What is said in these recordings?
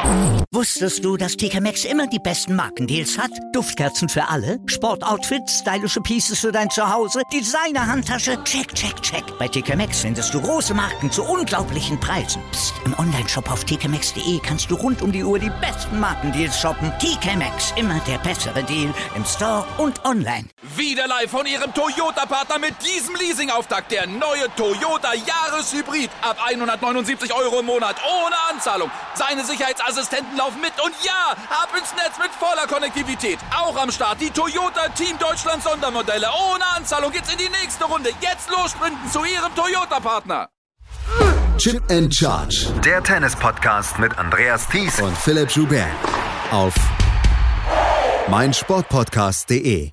Wusstest du, dass TK Maxx immer die besten Markendeals hat? Duftkerzen für alle, Sportoutfits, stylische Pieces für dein Zuhause, Designer-Handtasche, check, check, check. Bei TK Maxx findest du große Marken zu unglaublichen Preisen. Psst. Im Onlineshop auf tkmaxx.de kannst du rund um die Uhr die besten Markendeals shoppen. TK Maxx, immer der bessere Deal im Store und online. Wieder live von ihrem Toyota-Partner mit diesem Leasing-Auftakt. Der neue Toyota Jahreshybrid. Ab 179 € im Monat, ohne Anzahlung. Seine Sicherheitsassistenten laufen mit und ja, ab ins Netz mit voller Konnektivität. Auch am Start die Toyota Team Deutschland Sondermodelle. Ohne Anzahlung geht's in die nächste Runde. Jetzt los sprinten zu Ihrem Toyota-Partner. Chip and Charge. Der Tennis-Podcast mit Andreas Thies und Philipp Joubert. Auf meinsportpodcast.de.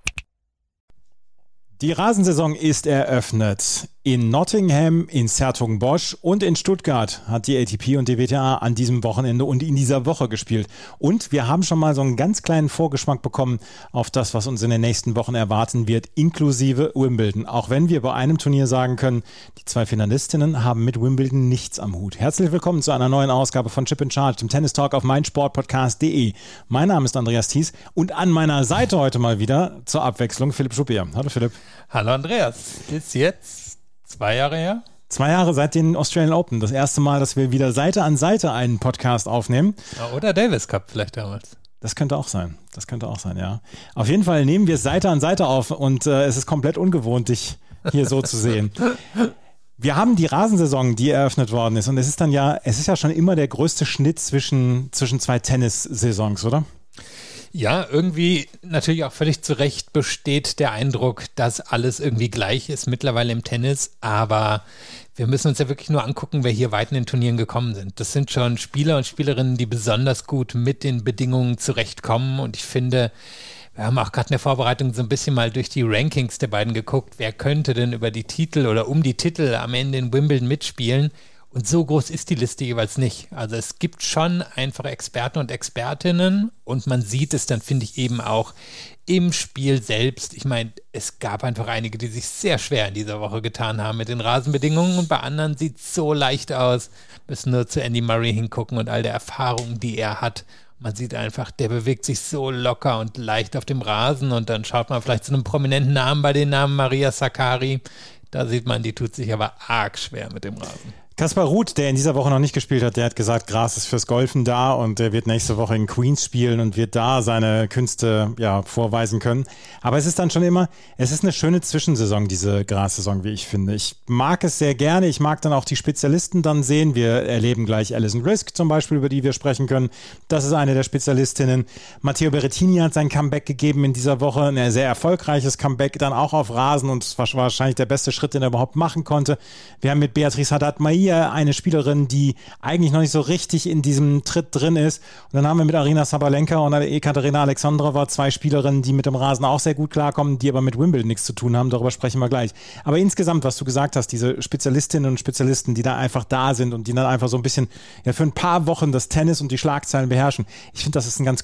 Die Rasensaison ist eröffnet. In Nottingham, in 's-Hertogenbosch und in Stuttgart hat die ATP und die WTA an diesem Wochenende und in dieser Woche gespielt. Und wir haben schon mal so einen ganz kleinen Vorgeschmack bekommen auf das, was uns in den nächsten Wochen erwarten wird, inklusive Wimbledon. Auch wenn wir bei einem Turnier sagen können, die zwei Finalistinnen haben mit Wimbledon nichts am Hut. Herzlich willkommen zu einer neuen Ausgabe von Chip and Charge, dem Tennis Talk auf meinsportpodcast.de. Mein Name ist Andreas Thies und an meiner Seite heute mal wieder zur Abwechslung Philipp Joubert. Hallo Philipp. Hallo Andreas. Ist jetzt 2 Jahre her? 2 Jahre seit den Australian Open. Das erste Mal, dass wir wieder Seite an Seite einen Podcast aufnehmen. Oder Davis Cup vielleicht damals. Das könnte auch sein, ja. Auf jeden Fall nehmen wir es Seite an Seite auf und es ist komplett ungewohnt, dich hier so zu sehen. Wir haben die Rasensaison, die eröffnet worden ist und es ist ja schon immer der größte Schnitt zwischen 2 Tennissaisons, oder? Ja, irgendwie natürlich auch völlig zu Recht besteht der Eindruck, dass alles irgendwie gleich ist mittlerweile im Tennis, aber wir müssen uns ja wirklich nur angucken, wer hier weit in den Turnieren gekommen sind. Das sind schon Spieler und Spielerinnen, die besonders gut mit den Bedingungen zurechtkommen und ich finde, wir haben auch gerade in der Vorbereitung so ein bisschen mal durch die Rankings der beiden geguckt, wer könnte denn über die Titel oder um die Titel am Ende in Wimbledon mitspielen. Und so groß ist die Liste jeweils nicht. Also es gibt schon einfach Experten und Expertinnen und man sieht es dann, finde ich, eben auch im Spiel selbst. Ich meine, es gab einfach einige, die sich sehr schwer in dieser Woche getan haben mit den Rasenbedingungen und bei anderen sieht es so leicht aus. Müssen nur zu Andy Murray hingucken und all der Erfahrung, die er hat. Man sieht einfach, der bewegt sich so locker und leicht auf dem Rasen und dann schaut man vielleicht zu einem prominenten Namen bei den Namen Maria Sakkari. Da sieht man, die tut sich aber arg schwer mit dem Rasen. Kaspar Ruud, der in dieser Woche noch nicht gespielt hat, der hat gesagt, Gras ist fürs Golfen da und der wird nächste Woche in Queens spielen und wird da seine Künste vorweisen können. Aber es ist dann schon immer, es ist eine schöne Zwischensaison, diese Gras-Saison, wie ich finde. Ich mag es sehr gerne, ich mag dann auch die Spezialisten dann sehen. Wir erleben gleich Alison Risk zum Beispiel, über die wir sprechen können. Das ist eine der Spezialistinnen. Matteo Berrettini hat sein Comeback gegeben in dieser Woche, ein sehr erfolgreiches Comeback, dann auch auf Rasen und es war wahrscheinlich der beste Schritt, den er überhaupt machen konnte. Wir haben mit Beatriz Haddad-Maia eine Spielerin, die eigentlich noch nicht so richtig in diesem Tritt drin ist. Und dann haben wir mit Aryna Sabalenka und Ekaterina Alexandrova 2 Spielerinnen, die mit dem Rasen auch sehr gut klarkommen, die aber mit Wimbledon nichts zu tun haben. Darüber sprechen wir gleich. Aber insgesamt, was du gesagt hast, diese Spezialistinnen und Spezialisten, die da einfach da sind und die dann einfach so ein bisschen für ein paar Wochen das Tennis und die Schlagzeilen beherrschen. Ich finde, das ist eine ganz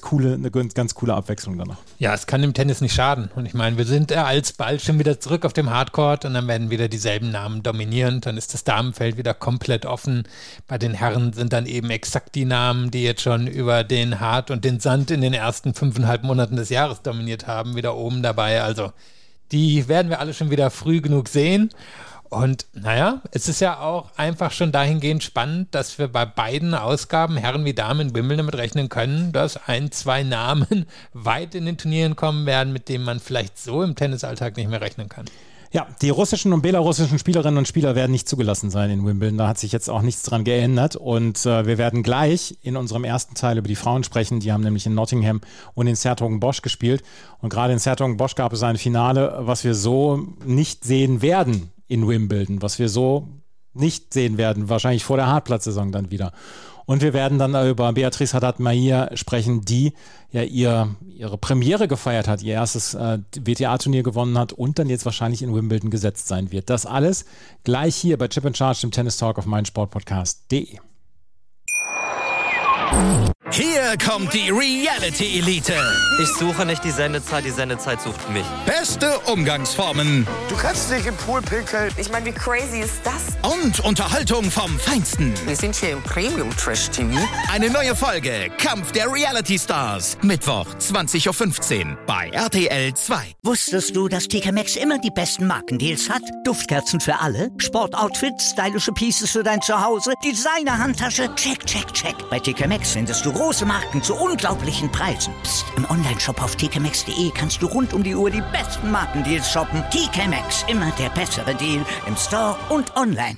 coole Abwechslung danach. Ja, es kann dem Tennis nicht schaden. Und ich meine, wir sind alsbald schon wieder zurück auf dem Hardcourt und dann werden wieder dieselben Namen dominieren. Dann ist das Damenfeld wieder komplett offen. Bei den Herren sind dann eben exakt die Namen, die jetzt schon über den Hart und den Sand in den ersten 5,5 Monaten des Jahres dominiert haben, wieder oben dabei. Also die werden wir alle schon wieder früh genug sehen. Und naja, es ist ja auch einfach schon dahingehend spannend, dass wir bei beiden Ausgaben, Herren wie Damen in Wimbledon, damit rechnen können, dass 1-2 Namen weit in den Turnieren kommen werden, mit denen man vielleicht so im Tennisalltag nicht mehr rechnen kann. Ja, die russischen und belarussischen Spielerinnen und Spieler werden nicht zugelassen sein in Wimbledon. Da hat sich jetzt auch nichts dran geändert. Und wir werden gleich in unserem ersten Teil über die Frauen sprechen. Die haben nämlich in Nottingham und in 's-Hertogenbosch gespielt. Und gerade in 's-Hertogenbosch gab es ein Finale, was wir so nicht sehen werden in Wimbledon. Was wir so nicht sehen werden, wahrscheinlich vor der Hartplatzsaison dann wieder. Und wir werden dann über Beatriz Haddad-Maia sprechen, die ja ihre Premiere gefeiert hat, ihr erstes WTA-Turnier gewonnen hat und dann jetzt wahrscheinlich in Wimbledon gesetzt sein wird. Das alles gleich hier bei Chip and Charge, dem Tennis Talk auf meinsportpodcast.de. Hier Hier kommt die Reality-Elite. Ich suche nicht die Sendezeit sucht mich. Beste Umgangsformen. Du kannst nicht im Pool pinkeln. Ich meine, wie crazy ist das? Und Unterhaltung vom Feinsten. Wir sind hier im Premium-Trash-TV. Eine neue Folge Kampf der Reality-Stars. Mittwoch, 20.15 Uhr bei RTL 2. Wusstest du, dass TK Maxx immer die besten Markendeals hat? Duftkerzen für alle, Sportoutfits, stylische Pieces für dein Zuhause, Designer-Handtasche, check, check, check. Bei TK Maxx findest du große Marken zu unglaublichen Preisen. Psst. Im Onlineshop auf tkmaxx.de kannst du rund um die Uhr die besten Markendeals shoppen. TK Maxx, immer der bessere Deal im Store und online.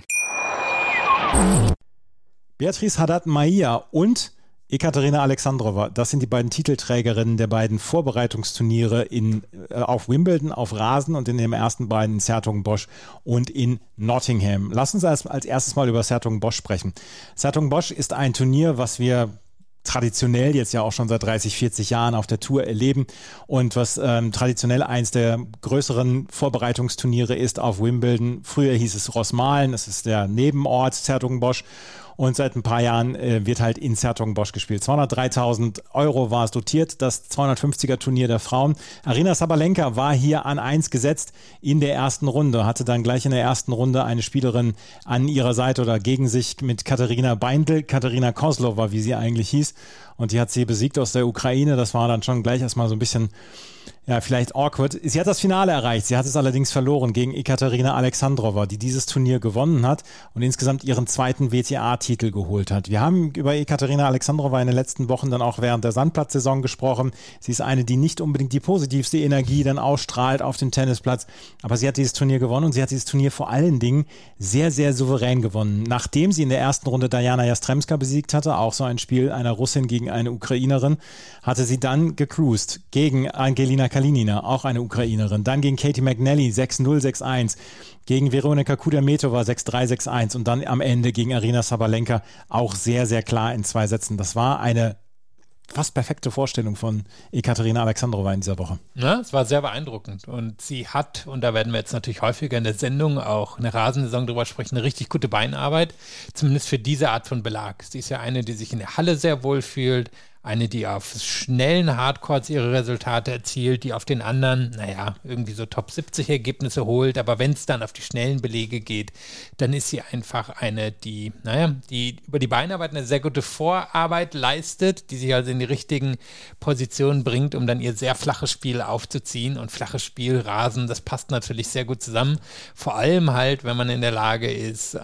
Beatrice Haddad-Maia und Ekaterina Alexandrova, das sind die beiden Titelträgerinnen der beiden Vorbereitungsturniere auf Wimbledon, auf Rasen und in den ersten beiden in 's-Hertogenbosch und in Nottingham. Lass uns als erstes mal über 's-Hertogenbosch sprechen. 's-Hertogenbosch ist ein Turnier, was wir traditionell jetzt ja auch schon seit 30, 40 Jahren auf der Tour erleben und was traditionell eins der größeren Vorbereitungsturniere ist auf Wimbledon. Früher hieß es Rosmalen, es ist der Nebenort 's-Hertogenbosch. Und seit ein paar Jahren wird halt in 's-Hertogenbosch gespielt. 203.000 € war es dotiert, das 250er-Turnier der Frauen. Aryna Sabalenka war hier an 1 gesetzt in der ersten Runde, hatte dann gleich in der ersten Runde eine Spielerin an ihrer Seite oder gegen sich mit Katerina Beindl, Katerina Kozlova, wie sie eigentlich hieß. Und die hat sie besiegt aus der Ukraine. Das war dann schon gleich erstmal so ein bisschen, ja, vielleicht awkward. Sie hat das Finale erreicht. Sie hat es allerdings verloren gegen Ekaterina Alexandrova, die dieses Turnier gewonnen hat und insgesamt ihren zweiten WTA-Titel geholt hat. Wir haben über Ekaterina Alexandrova in den letzten Wochen dann auch während der Sandplatzsaison gesprochen. Sie ist eine, die nicht unbedingt die positivste Energie dann ausstrahlt auf dem Tennisplatz. Aber sie hat dieses Turnier gewonnen und sie hat dieses Turnier vor allen Dingen sehr, sehr souverän gewonnen. Nachdem sie in der ersten Runde Diana Jastremska besiegt hatte, auch so ein Spiel einer Russin gegen eine Ukrainerin, hatte sie dann gecruised gegen Angelina Kalinina, auch eine Ukrainerin, dann gegen Katie McNally 6-0, 6-1, gegen Veronika Kudermetova 6-3, 6-1 und dann am Ende gegen Aryna Sabalenka auch sehr, sehr klar in 2 Sätzen. Das war eine fast perfekte Vorstellung von Ekaterina Alexandrova in dieser Woche. Ja, es war sehr beeindruckend und sie hat, und da werden wir jetzt natürlich häufiger in der Sendung auch eine Rasensaison drüber sprechen, eine richtig gute Beinarbeit, zumindest für diese Art von Belag. Sie ist ja eine, die sich in der Halle sehr wohl fühlt, eine, die auf schnellen Hardcourts ihre Resultate erzielt, die auf den anderen, irgendwie so Top 70 Ergebnisse holt, aber wenn es dann auf die schnellen Belege geht, dann ist sie einfach eine, die über die Beinarbeit eine sehr gute Vorarbeit leistet, die sich also in die richtigen Positionen bringt, um dann ihr sehr flaches Spiel aufzuziehen und flaches Spiel, Rasen, das passt natürlich sehr gut zusammen, vor allem halt, wenn man in der Lage ist,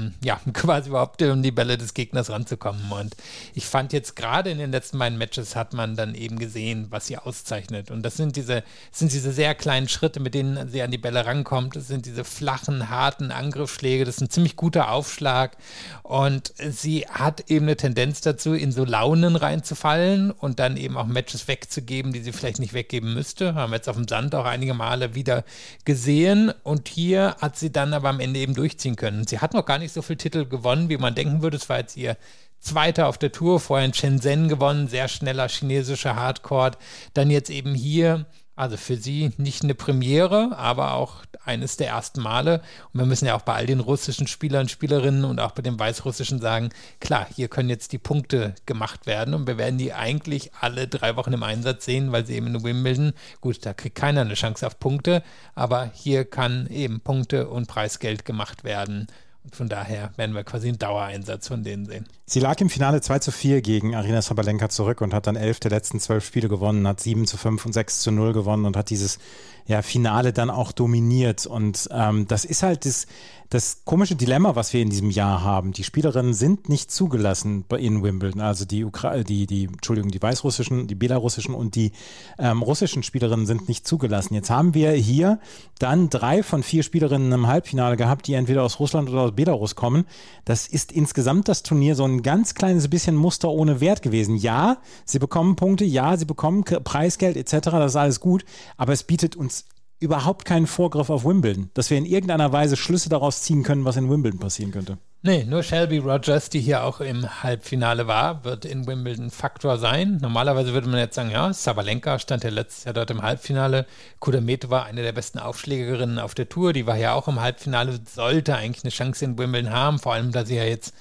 quasi überhaupt um die Bälle des Gegners ranzukommen und ich fand jetzt gerade in den letzten beiden Matches hat man dann eben gesehen, was sie auszeichnet. Und das sind diese sehr kleinen Schritte, mit denen sie an die Bälle rankommt. Das sind diese flachen, harten Angriffsschläge. Das ist ein ziemlich guter Aufschlag. Und sie hat eben eine Tendenz dazu, in so Launen reinzufallen und dann eben auch Matches wegzugeben, die sie vielleicht nicht weggeben müsste. Haben wir jetzt auf dem Sand auch einige Male wieder gesehen. Und hier hat sie dann aber am Ende eben durchziehen können. Sie hat noch gar nicht so viele Titel gewonnen, wie man denken würde. Es war jetzt ihr Zweiter auf der Tour, vorher in Shenzhen gewonnen, sehr schneller chinesischer Hardcourt, dann jetzt eben hier, also für sie nicht eine Premiere, aber auch eines der ersten Male und wir müssen ja auch bei all den russischen Spielern und Spielerinnen und auch bei den weißrussischen sagen, klar, hier können jetzt die Punkte gemacht werden und wir werden die eigentlich alle 3 Wochen im Einsatz sehen, weil sie eben in Wimbledon, gut, da kriegt keiner eine Chance auf Punkte, aber hier kann eben Punkte und Preisgeld gemacht werden. Von daher werden wir quasi einen Dauereinsatz von denen sehen. Sie lag im Finale 2-4 gegen Aryna Sabalenka zurück und hat dann 11 der letzten 12 Spiele gewonnen, hat 7-5 und 6-0 gewonnen und hat dieses Finale dann auch dominiert. Und das ist halt das komische Dilemma, was wir in diesem Jahr haben. Die Spielerinnen sind nicht zugelassen in Wimbledon. Also die weißrussischen, die belarussischen und die russischen Spielerinnen sind nicht zugelassen. Jetzt haben wir hier dann 3 von 4 Spielerinnen im Halbfinale gehabt, die entweder aus Russland oder aus Belarus kommen. Das ist insgesamt das Turnier so ein ganz kleines bisschen Muster ohne Wert gewesen. Ja, sie bekommen Punkte, ja, sie bekommen Preisgeld etc., das ist alles gut, aber es bietet uns überhaupt keinen Vorgriff auf Wimbledon, dass wir in irgendeiner Weise Schlüsse daraus ziehen können, was in Wimbledon passieren könnte. Nee, nur Shelby Rogers, die hier auch im Halbfinale war, wird in Wimbledon Faktor sein. Normalerweise würde man jetzt sagen, ja, Sabalenka stand ja letztes Jahr dort im Halbfinale. Kudermetova war eine der besten Aufschlägerinnen auf der Tour, die war ja auch im Halbfinale, sollte eigentlich eine Chance in Wimbledon haben, vor allem, da sie ja jetzt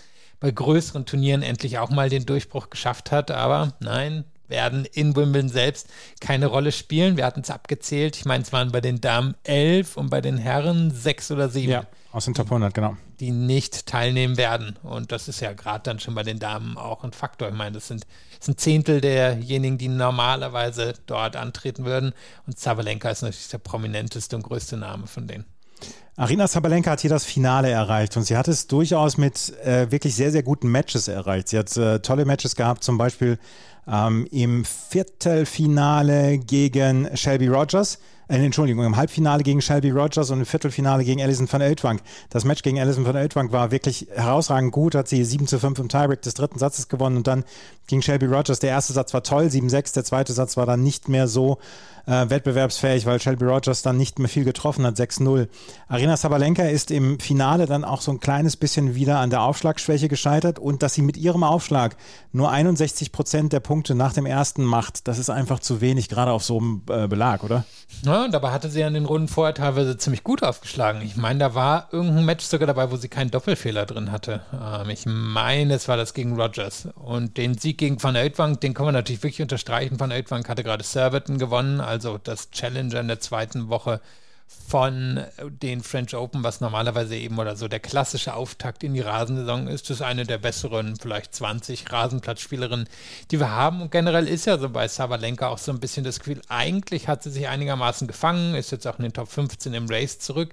bei größeren Turnieren endlich auch mal den Durchbruch geschafft hat, aber nein, werden in Wimbledon selbst keine Rolle spielen. Wir hatten es abgezählt. Ich meine, es waren bei den Damen 11 und bei den Herren 6 oder 7. Ja, aus den Top 100, genau. Die nicht teilnehmen werden. Und das ist ja gerade dann schon bei den Damen auch ein Faktor. Ich meine, das sind ein Zehntel derjenigen, die normalerweise dort antreten würden. Und Sabalenka ist natürlich der prominenteste und größte Name von denen. Aryna Sabalenka hat hier das Finale erreicht und sie hat es durchaus mit wirklich sehr, sehr guten Matches erreicht. Sie hat tolle Matches gehabt, zum Beispiel im Viertelfinale gegen Shelby Rogers, im Halbfinale gegen Shelby Rogers und im Viertelfinale gegen Alison van Uytvanck. Das Match gegen Alison van Uytvanck war wirklich herausragend gut, hat sie 7-5 im Tiebreak des dritten Satzes gewonnen und dann gegen Shelby Rogers. Der erste Satz war toll, 7-6, der zweite Satz war dann nicht mehr so wettbewerbsfähig, weil Shelby Rogers dann nicht mehr viel getroffen hat, 6-0. Aryna Sabalenka ist im Finale dann auch so ein kleines bisschen wieder an der Aufschlagschwäche gescheitert und dass sie mit ihrem Aufschlag nur 61% der Punkte nach dem ersten macht, das ist einfach zu wenig, gerade auf so einem Belag, oder? Ja, und dabei hatte sie an den Runden vorher teilweise ziemlich gut aufgeschlagen. Ich meine, da war irgendein Match sogar dabei, wo sie keinen Doppelfehler drin hatte. Ich meine, es war das gegen Rogers. Und den Sieg gegen Van Uytvanck, den kann man natürlich wirklich unterstreichen. Van Uytvanck hatte gerade Surbiton gewonnen, also das Challenger in der zweiten Woche von den French Open, was normalerweise eben oder so der klassische Auftakt in die Rasensaison ist. Das ist eine der besseren, vielleicht 20 Rasenplatzspielerinnen, die wir haben. Und generell ist ja so bei Sabalenka auch so ein bisschen das Gefühl, eigentlich hat sie sich einigermaßen gefangen, ist jetzt auch in den Top 15 im Race zurück.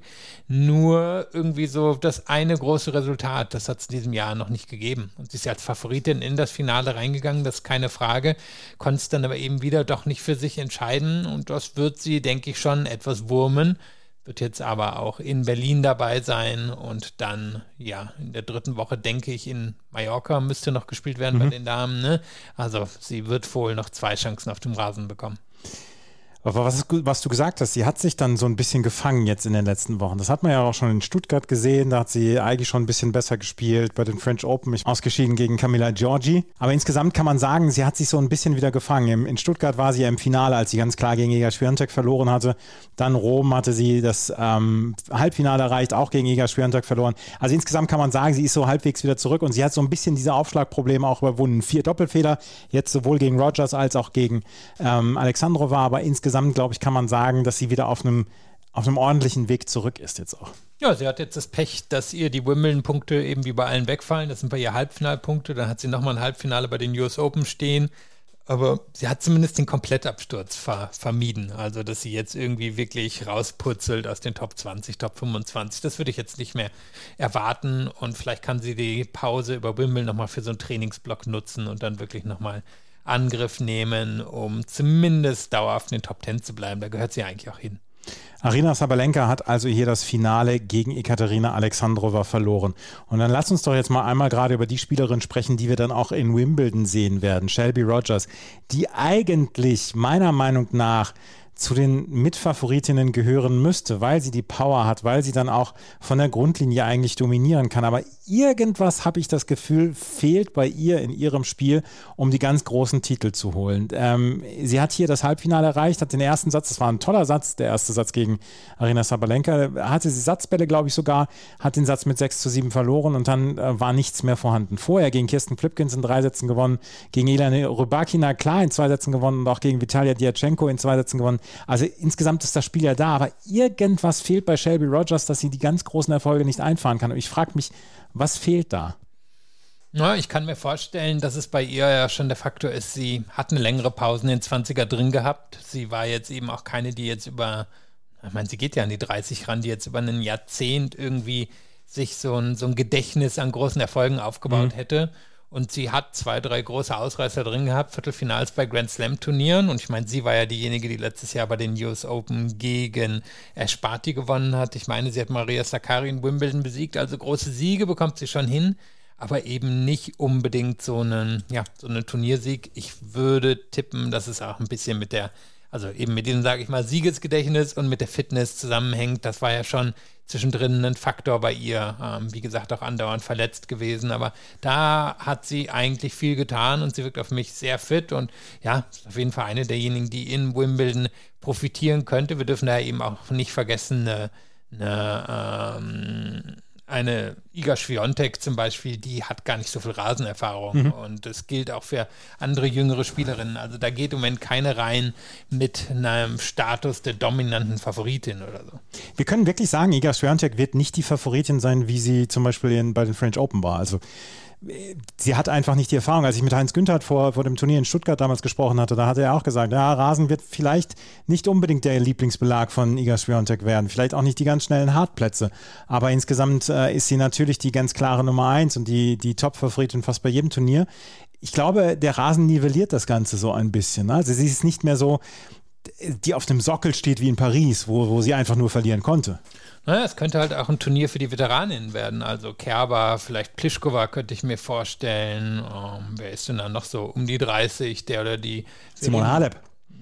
Nur irgendwie so das eine große Resultat, das hat es in diesem Jahr noch nicht gegeben. Und sie ist ja als Favoritin in das Finale reingegangen, das ist keine Frage, konnte es dann aber eben wieder doch nicht für sich entscheiden. Und das wird sie, denke ich, schon etwas wurmen. Wird jetzt aber auch in Berlin dabei sein und dann, ja, in der dritten Woche, denke ich, in Mallorca müsste noch gespielt werden bei den Damen, ne? Also sie wird wohl noch 2 Chancen auf dem Rasen bekommen. Aber was du gesagt hast, sie hat sich dann so ein bisschen gefangen jetzt in den letzten Wochen. Das hat man ja auch schon in Stuttgart gesehen, da hat sie eigentlich schon ein bisschen besser gespielt, bei den French Open ausgeschieden gegen Camila Giorgi. Aber insgesamt kann man sagen, sie hat sich so ein bisschen wieder gefangen. In Stuttgart war sie ja im Finale, als sie ganz klar gegen Iga Swiatek verloren hatte. Dann Rom hatte sie das Halbfinale erreicht, auch gegen Iga Swiatek verloren. Also insgesamt kann man sagen, sie ist so halbwegs wieder zurück und sie hat so ein bisschen diese Aufschlagprobleme auch überwunden. 4 Doppelfehler, jetzt sowohl gegen Rogers als auch gegen Alexandrova, aber insgesamt, glaube ich, kann man sagen, dass sie wieder auf einem ordentlichen Weg zurück ist jetzt auch. Ja, sie hat jetzt das Pech, dass ihr die Wimbledon-Punkte eben wie bei allen wegfallen. Das sind bei ihr Halbfinalpunkte. Dann hat sie nochmal ein Halbfinale bei den US Open stehen. Aber sie hat zumindest den Komplettabsturz vermieden. Also, dass sie jetzt irgendwie wirklich rausputzelt aus den Top 20, Top 25. Das würde ich jetzt nicht mehr erwarten. Und vielleicht kann sie die Pause über Wimbledon nochmal für so einen Trainingsblock nutzen und dann wirklich nochmal Angriff nehmen, um zumindest dauerhaft in den Top 10 zu bleiben. Da gehört sie eigentlich auch hin. Aryna Sabalenka hat also hier das Finale gegen Ekaterina Alexandrova verloren. Und dann lass uns doch jetzt mal einmal gerade über die Spielerin sprechen, die wir dann auch in Wimbledon sehen werden, Shelby Rogers, die eigentlich meiner Meinung nach zu den Mitfavoritinnen gehören müsste, weil sie die Power hat, weil sie dann auch von der Grundlinie eigentlich dominieren kann. Aber irgendwas, habe ich das Gefühl, fehlt bei ihr in ihrem Spiel, um die ganz großen Titel zu holen. Sie hat hier das Halbfinale erreicht, hat den ersten Satz, das war ein toller Satz, der erste Satz gegen Aryna Sabalenka, hatte sie Satzbälle, glaube ich sogar, hat den Satz mit 6-7 verloren und dann war nichts mehr vorhanden. Vorher gegen Kirsten Flipkens in 3 Sätzen gewonnen, gegen Elena Rybakina klar in 2 Sätzen gewonnen und auch gegen Vitalia Diatchenko in 2 Sätzen gewonnen. Also insgesamt ist das Spiel ja da, aber irgendwas fehlt bei Shelby Rogers, dass sie die ganz großen Erfolge nicht einfahren kann. Und ich frage mich, was fehlt da? Ja, ich kann mir vorstellen, dass es bei ihr ja schon der Faktor ist, sie hat eine längere Pause in den 20er drin gehabt. Sie war jetzt eben auch keine, die jetzt über, ich meine, sie geht ja an die 30 ran, die jetzt über ein Jahrzehnt irgendwie sich so ein Gedächtnis an großen Erfolgen aufgebaut hätte. Und sie hat 2, 3 große Ausreißer drin gehabt, Viertelfinals bei Grand Slam Turnieren. Und ich meine, sie war ja diejenige, die letztes Jahr bei den US Open gegen Ash Barty gewonnen hat. Ich meine, sie hat Maria Sakkari in Wimbledon besiegt. Also große Siege bekommt sie schon hin, aber eben nicht unbedingt so einen Turniersieg. Ich würde tippen, dass es auch ein bisschen mit diesem, sage ich mal, Siegesgedächtnis und mit der Fitness zusammenhängt. Das war ja schon zwischendrin ein Faktor bei ihr. Wie gesagt, auch andauernd verletzt gewesen. Aber da hat sie eigentlich viel getan und sie wirkt auf mich sehr fit. Und ja, ist auf jeden Fall eine derjenigen, die in Wimbledon profitieren könnte. Wir dürfen da eben auch nicht vergessen, eine eine Iga Swiatek zum Beispiel, die hat gar nicht so viel Rasenerfahrung und das gilt auch für andere jüngere Spielerinnen. Also da geht im Moment keine rein mit einem Status der dominanten Favoritin oder so. Wir können wirklich sagen, Iga Swiatek wird nicht die Favoritin sein, wie sie zum Beispiel bei den French Open war. Also sie hat einfach nicht die Erfahrung. Als ich mit Heinz Günther vor dem Turnier in Stuttgart damals gesprochen hatte, da hatte er auch gesagt, ja, Rasen wird vielleicht nicht unbedingt der Lieblingsbelag von Iga Swiatek werden, vielleicht auch nicht die ganz schnellen Hartplätze, aber insgesamt ist sie natürlich die ganz klare Nummer 1 und die Top-Favoritin fast bei jedem Turnier. Ich glaube, der Rasen nivelliert das Ganze so ein bisschen. Also sie ist nicht mehr so, die auf dem Sockel steht wie in Paris, wo sie einfach nur verlieren konnte. Naja, es könnte halt auch ein Turnier für die Veteraninnen werden. Also Kerber, vielleicht Pliskova könnte ich mir vorstellen. Wer ist denn da noch so um die 30, der oder die? Simona Halep.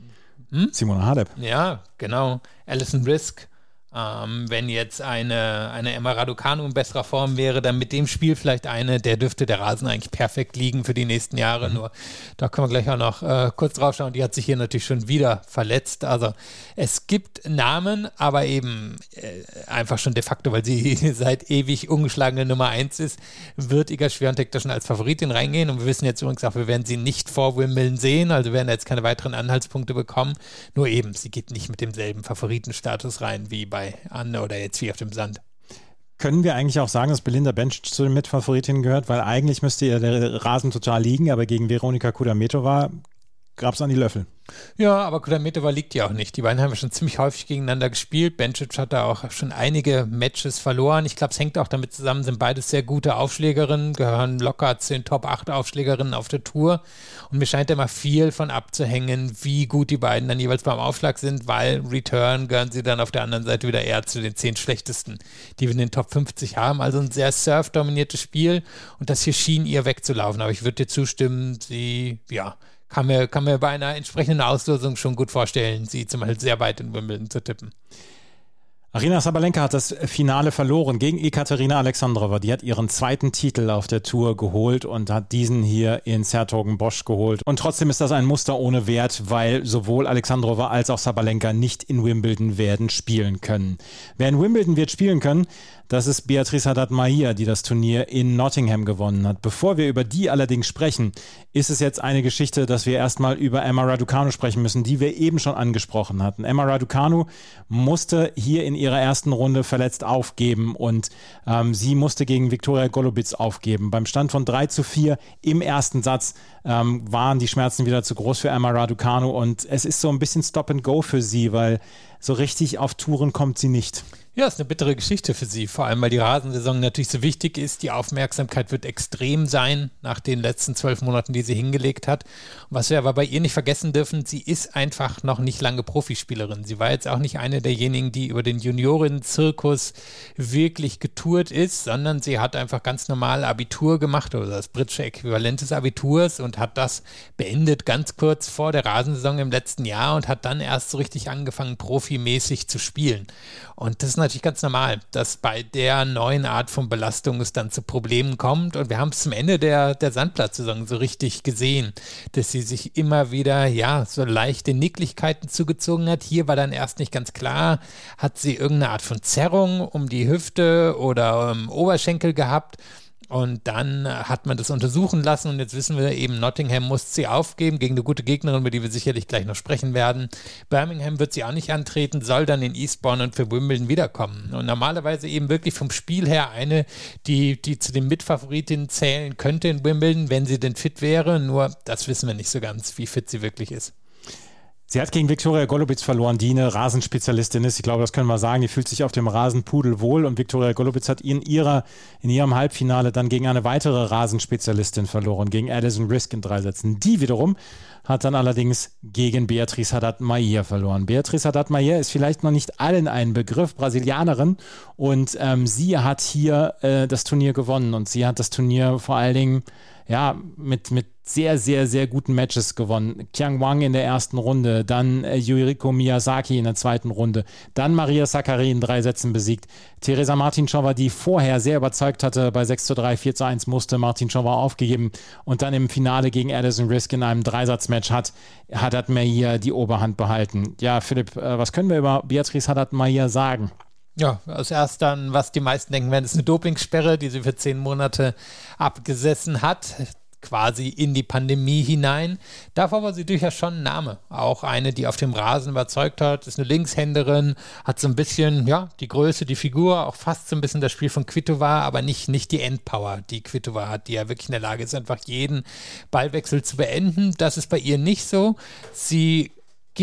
Simona Halep. Ja, genau. Alison Risk. Wenn jetzt eine Emma Raducanu in besserer Form wäre, dann mit dem Spiel vielleicht der dürfte der Rasen eigentlich perfekt liegen für die nächsten Jahre. Nur da können wir gleich auch noch kurz drauf schauen. Die hat sich hier natürlich schon wieder verletzt. Also es gibt Namen, aber eben einfach schon de facto, weil sie seit ewig ungeschlagene Nummer 1 ist, wird Iga Swiatek da schon als Favoritin reingehen. Und wir wissen jetzt übrigens auch, wir werden sie nicht vor Wimbledon sehen, also werden jetzt keine weiteren Anhaltspunkte bekommen. Nur eben, sie geht nicht mit demselben Favoritenstatus rein wie bei Anne oder jetzt wie auf dem Sand. Können wir eigentlich auch sagen, dass Belinda Bencic zu den Mitfavoritinnen gehört? Weil eigentlich müsste ihr der Rasen total liegen, aber gegen Veronika Kudermetova gab es an die Löffel. Ja, aber Kudermetova liegt ja auch nicht. Die beiden haben ja schon ziemlich häufig gegeneinander gespielt. Bencic hat da auch schon einige Matches verloren. Ich glaube, es hängt auch damit zusammen, sind beides sehr gute Aufschlägerinnen, gehören locker zu den Top 8 Aufschlägerinnen auf der Tour. Und mir scheint immer viel von abzuhängen, wie gut die beiden dann jeweils beim Aufschlag sind, weil Return gehören sie dann auf der anderen Seite wieder eher zu den 10 schlechtesten, die wir in den Top 50 haben. Also ein sehr surf-dominiertes Spiel und das hier schien ihr wegzulaufen. Aber ich würde dir zustimmen, sie, ja, kann mir bei einer entsprechenden Auslosung schon gut vorstellen, sie zum Beispiel sehr weit in Wimbledon zu tippen. Aryna Sabalenka hat das Finale verloren gegen Ekaterina Alexandrova. Die hat ihren 2. Titel auf der Tour geholt und hat diesen hier in 's-Hertogenbosch geholt. Und trotzdem ist das ein Muster ohne Wert, weil sowohl Alexandrova als auch Sabalenka nicht in Wimbledon werden spielen können. Wer in Wimbledon wird spielen können, das ist Beatriz Haddad-Maia, die das Turnier in Nottingham gewonnen hat. Bevor wir über die allerdings sprechen, ist es jetzt eine Geschichte, dass wir erstmal über Emma Raducanu sprechen müssen, die wir eben schon angesprochen hatten. Emma Raducanu musste hier in ihrer ersten Runde verletzt aufgeben und sie musste gegen Viktoria Golubic aufgeben. Beim Stand von 3:4 im ersten Satz waren die Schmerzen wieder zu groß für Emma Raducanu und es ist so ein bisschen Stop and Go für sie, weil so richtig auf Touren kommt sie nicht. Ja, ist eine bittere Geschichte für sie, vor allem weil die Rasensaison natürlich so wichtig ist. Die Aufmerksamkeit wird extrem sein nach den letzten 12 Monaten, die sie hingelegt hat. Und was wir aber bei ihr nicht vergessen dürfen, sie ist einfach noch nicht lange Profispielerin. Sie war jetzt auch nicht eine derjenigen, die über den Juniorinnen-Zirkus wirklich getourt ist, sondern sie hat einfach ganz normal Abitur gemacht oder das britische Äquivalent des Abiturs und hat das beendet ganz kurz vor der Rasensaison im letzten Jahr und hat dann erst so richtig angefangen, profimäßig zu spielen. Und das ist natürlich ganz normal, dass bei der neuen Art von Belastung es dann zu Problemen kommt. Und wir haben es zum Ende der Sandplatzsaison so richtig gesehen, dass sie sich immer wieder, ja, so leichte Nicklichkeiten zugezogen hat. Hier war dann erst nicht ganz klar, hat sie irgendeine Art von Zerrung um die Hüfte oder Oberschenkel gehabt. Und dann hat man das untersuchen lassen und jetzt wissen wir eben, Nottingham muss sie aufgeben gegen eine gute Gegnerin, über die wir sicherlich gleich noch sprechen werden. Birmingham wird sie auch nicht antreten, soll dann in Eastbourne und für Wimbledon wiederkommen. Und normalerweise eben wirklich vom Spiel her eine, die zu den Mitfavoritinnen zählen könnte in Wimbledon, wenn sie denn fit wäre. Nur das wissen wir nicht so ganz, wie fit sie wirklich ist. Sie hat gegen Viktoria Golubic verloren, die eine Rasenspezialistin ist. Ich glaube, das können wir sagen. Die fühlt sich auf dem Rasen pudelwohl und Viktoria Golubic hat in ihrem Halbfinale dann gegen eine weitere Rasenspezialistin verloren, gegen Alison Risk in 3 Sätzen. Die wiederum hat dann allerdings gegen Beatriz Haddad-Maia verloren. Beatriz Haddad-Maia ist vielleicht noch nicht allen ein Begriff, Brasilianerin, und sie hat hier das Turnier gewonnen und sie hat das Turnier vor allen Dingen mit sehr, sehr, sehr guten Matches gewonnen. Qiang Wang in der ersten Runde, dann Yuriko Miyazaki in der zweiten Runde, dann Maria Sakkari in 3 Sätzen besiegt. Teresa Martincova, die vorher sehr überzeugt hatte, bei 6:3, 4:1 musste Martincova aufgegeben und dann im Finale gegen Alison Risk in einem 3-Satz-Match hat Haddad-Maia die Oberhand behalten. Ja, Philipp, was können wir über Beatriz Haddad-Maia sagen? Ja, als erst dann, was die meisten denken werden, ist eine Dopingsperre, die sie für 10 Monate abgesessen hat, quasi in die Pandemie hinein. Davor war sie durchaus schon ein Name. Auch eine, die auf dem Rasen überzeugt hat, ist eine Linkshänderin, hat so ein bisschen, ja, die Größe, die Figur, auch fast so ein bisschen das Spiel von Kvitova, aber nicht die Endpower, die Kvitova hat, die ja wirklich in der Lage ist, einfach jeden Ballwechsel zu beenden. Das ist bei ihr nicht so. Sie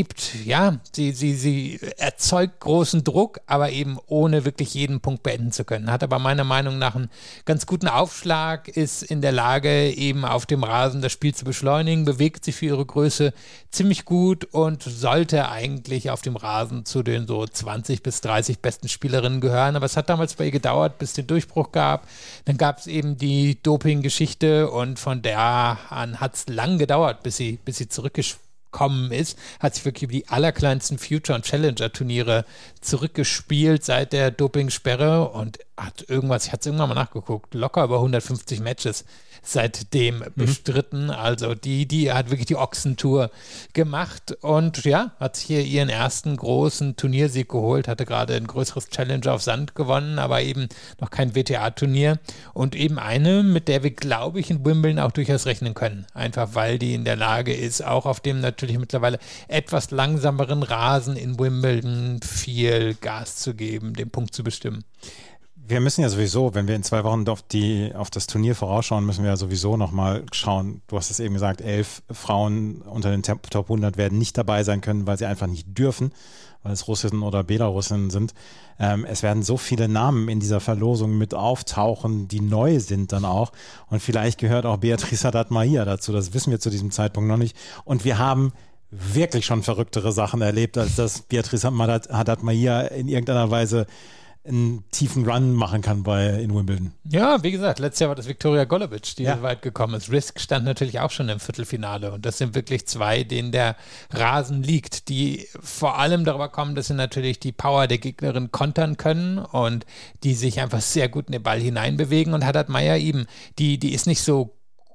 erzeugt großen Druck, aber eben ohne wirklich jeden Punkt beenden zu können. Hat aber meiner Meinung nach einen ganz guten Aufschlag, ist in der Lage, eben auf dem Rasen das Spiel zu beschleunigen, bewegt sich für ihre Größe ziemlich gut und sollte eigentlich auf dem Rasen zu den so 20 bis 30 besten Spielerinnen gehören. Aber es hat damals bei ihr gedauert, bis es den Durchbruch gab. Dann gab es eben die Doping-Geschichte und von der an hat es lang gedauert, bis sie zurückgekommen ist, hat sich wirklich über die allerkleinsten Future- und Challenger-Turniere zurückgespielt seit der Dopingsperre und hat irgendwas, ich hatte es irgendwann mal nachgeguckt, locker über 150 Matches seitdem bestritten. Also die hat wirklich die Ochsentour gemacht und ja, hat sich hier ihren ersten großen Turniersieg geholt, hatte gerade ein größeres Challenger auf Sand gewonnen, aber eben noch kein WTA-Turnier und eben eine, mit der wir, glaube ich, in Wimbledon auch durchaus rechnen können. Einfach weil die in der Lage ist, auch auf dem natürlich mittlerweile etwas langsameren Rasen in Wimbledon viel Gas zu geben, den Punkt zu bestimmen. Wir müssen ja sowieso, wenn wir in 2 Wochen auf das Turnier vorausschauen, müssen wir ja sowieso nochmal schauen. Du hast es eben gesagt, 11 Frauen unter den Top 100 werden nicht dabei sein können, weil sie einfach nicht dürfen, weil es Russinnen oder Belarusinnen sind. Es werden so viele Namen in dieser Verlosung mit auftauchen, die neu sind dann auch. Und vielleicht gehört auch Beatriz Haddad-Maia dazu. Das wissen wir zu diesem Zeitpunkt noch nicht. Und wir haben wirklich schon verrücktere Sachen erlebt, als dass Beatriz Haddad-Maia in irgendeiner Weise einen tiefen Run machen kann in Wimbledon. Ja, wie gesagt, letztes Jahr war das Viktoria Golubic, die so weit gekommen ist. Risk stand natürlich auch schon im Viertelfinale und das sind wirklich 2, denen der Rasen liegt, die vor allem darüber kommen, dass sie natürlich die Power der Gegnerin kontern können und die sich einfach sehr gut in den Ball hineinbewegen und Haddad-Maia eben, die ist nicht so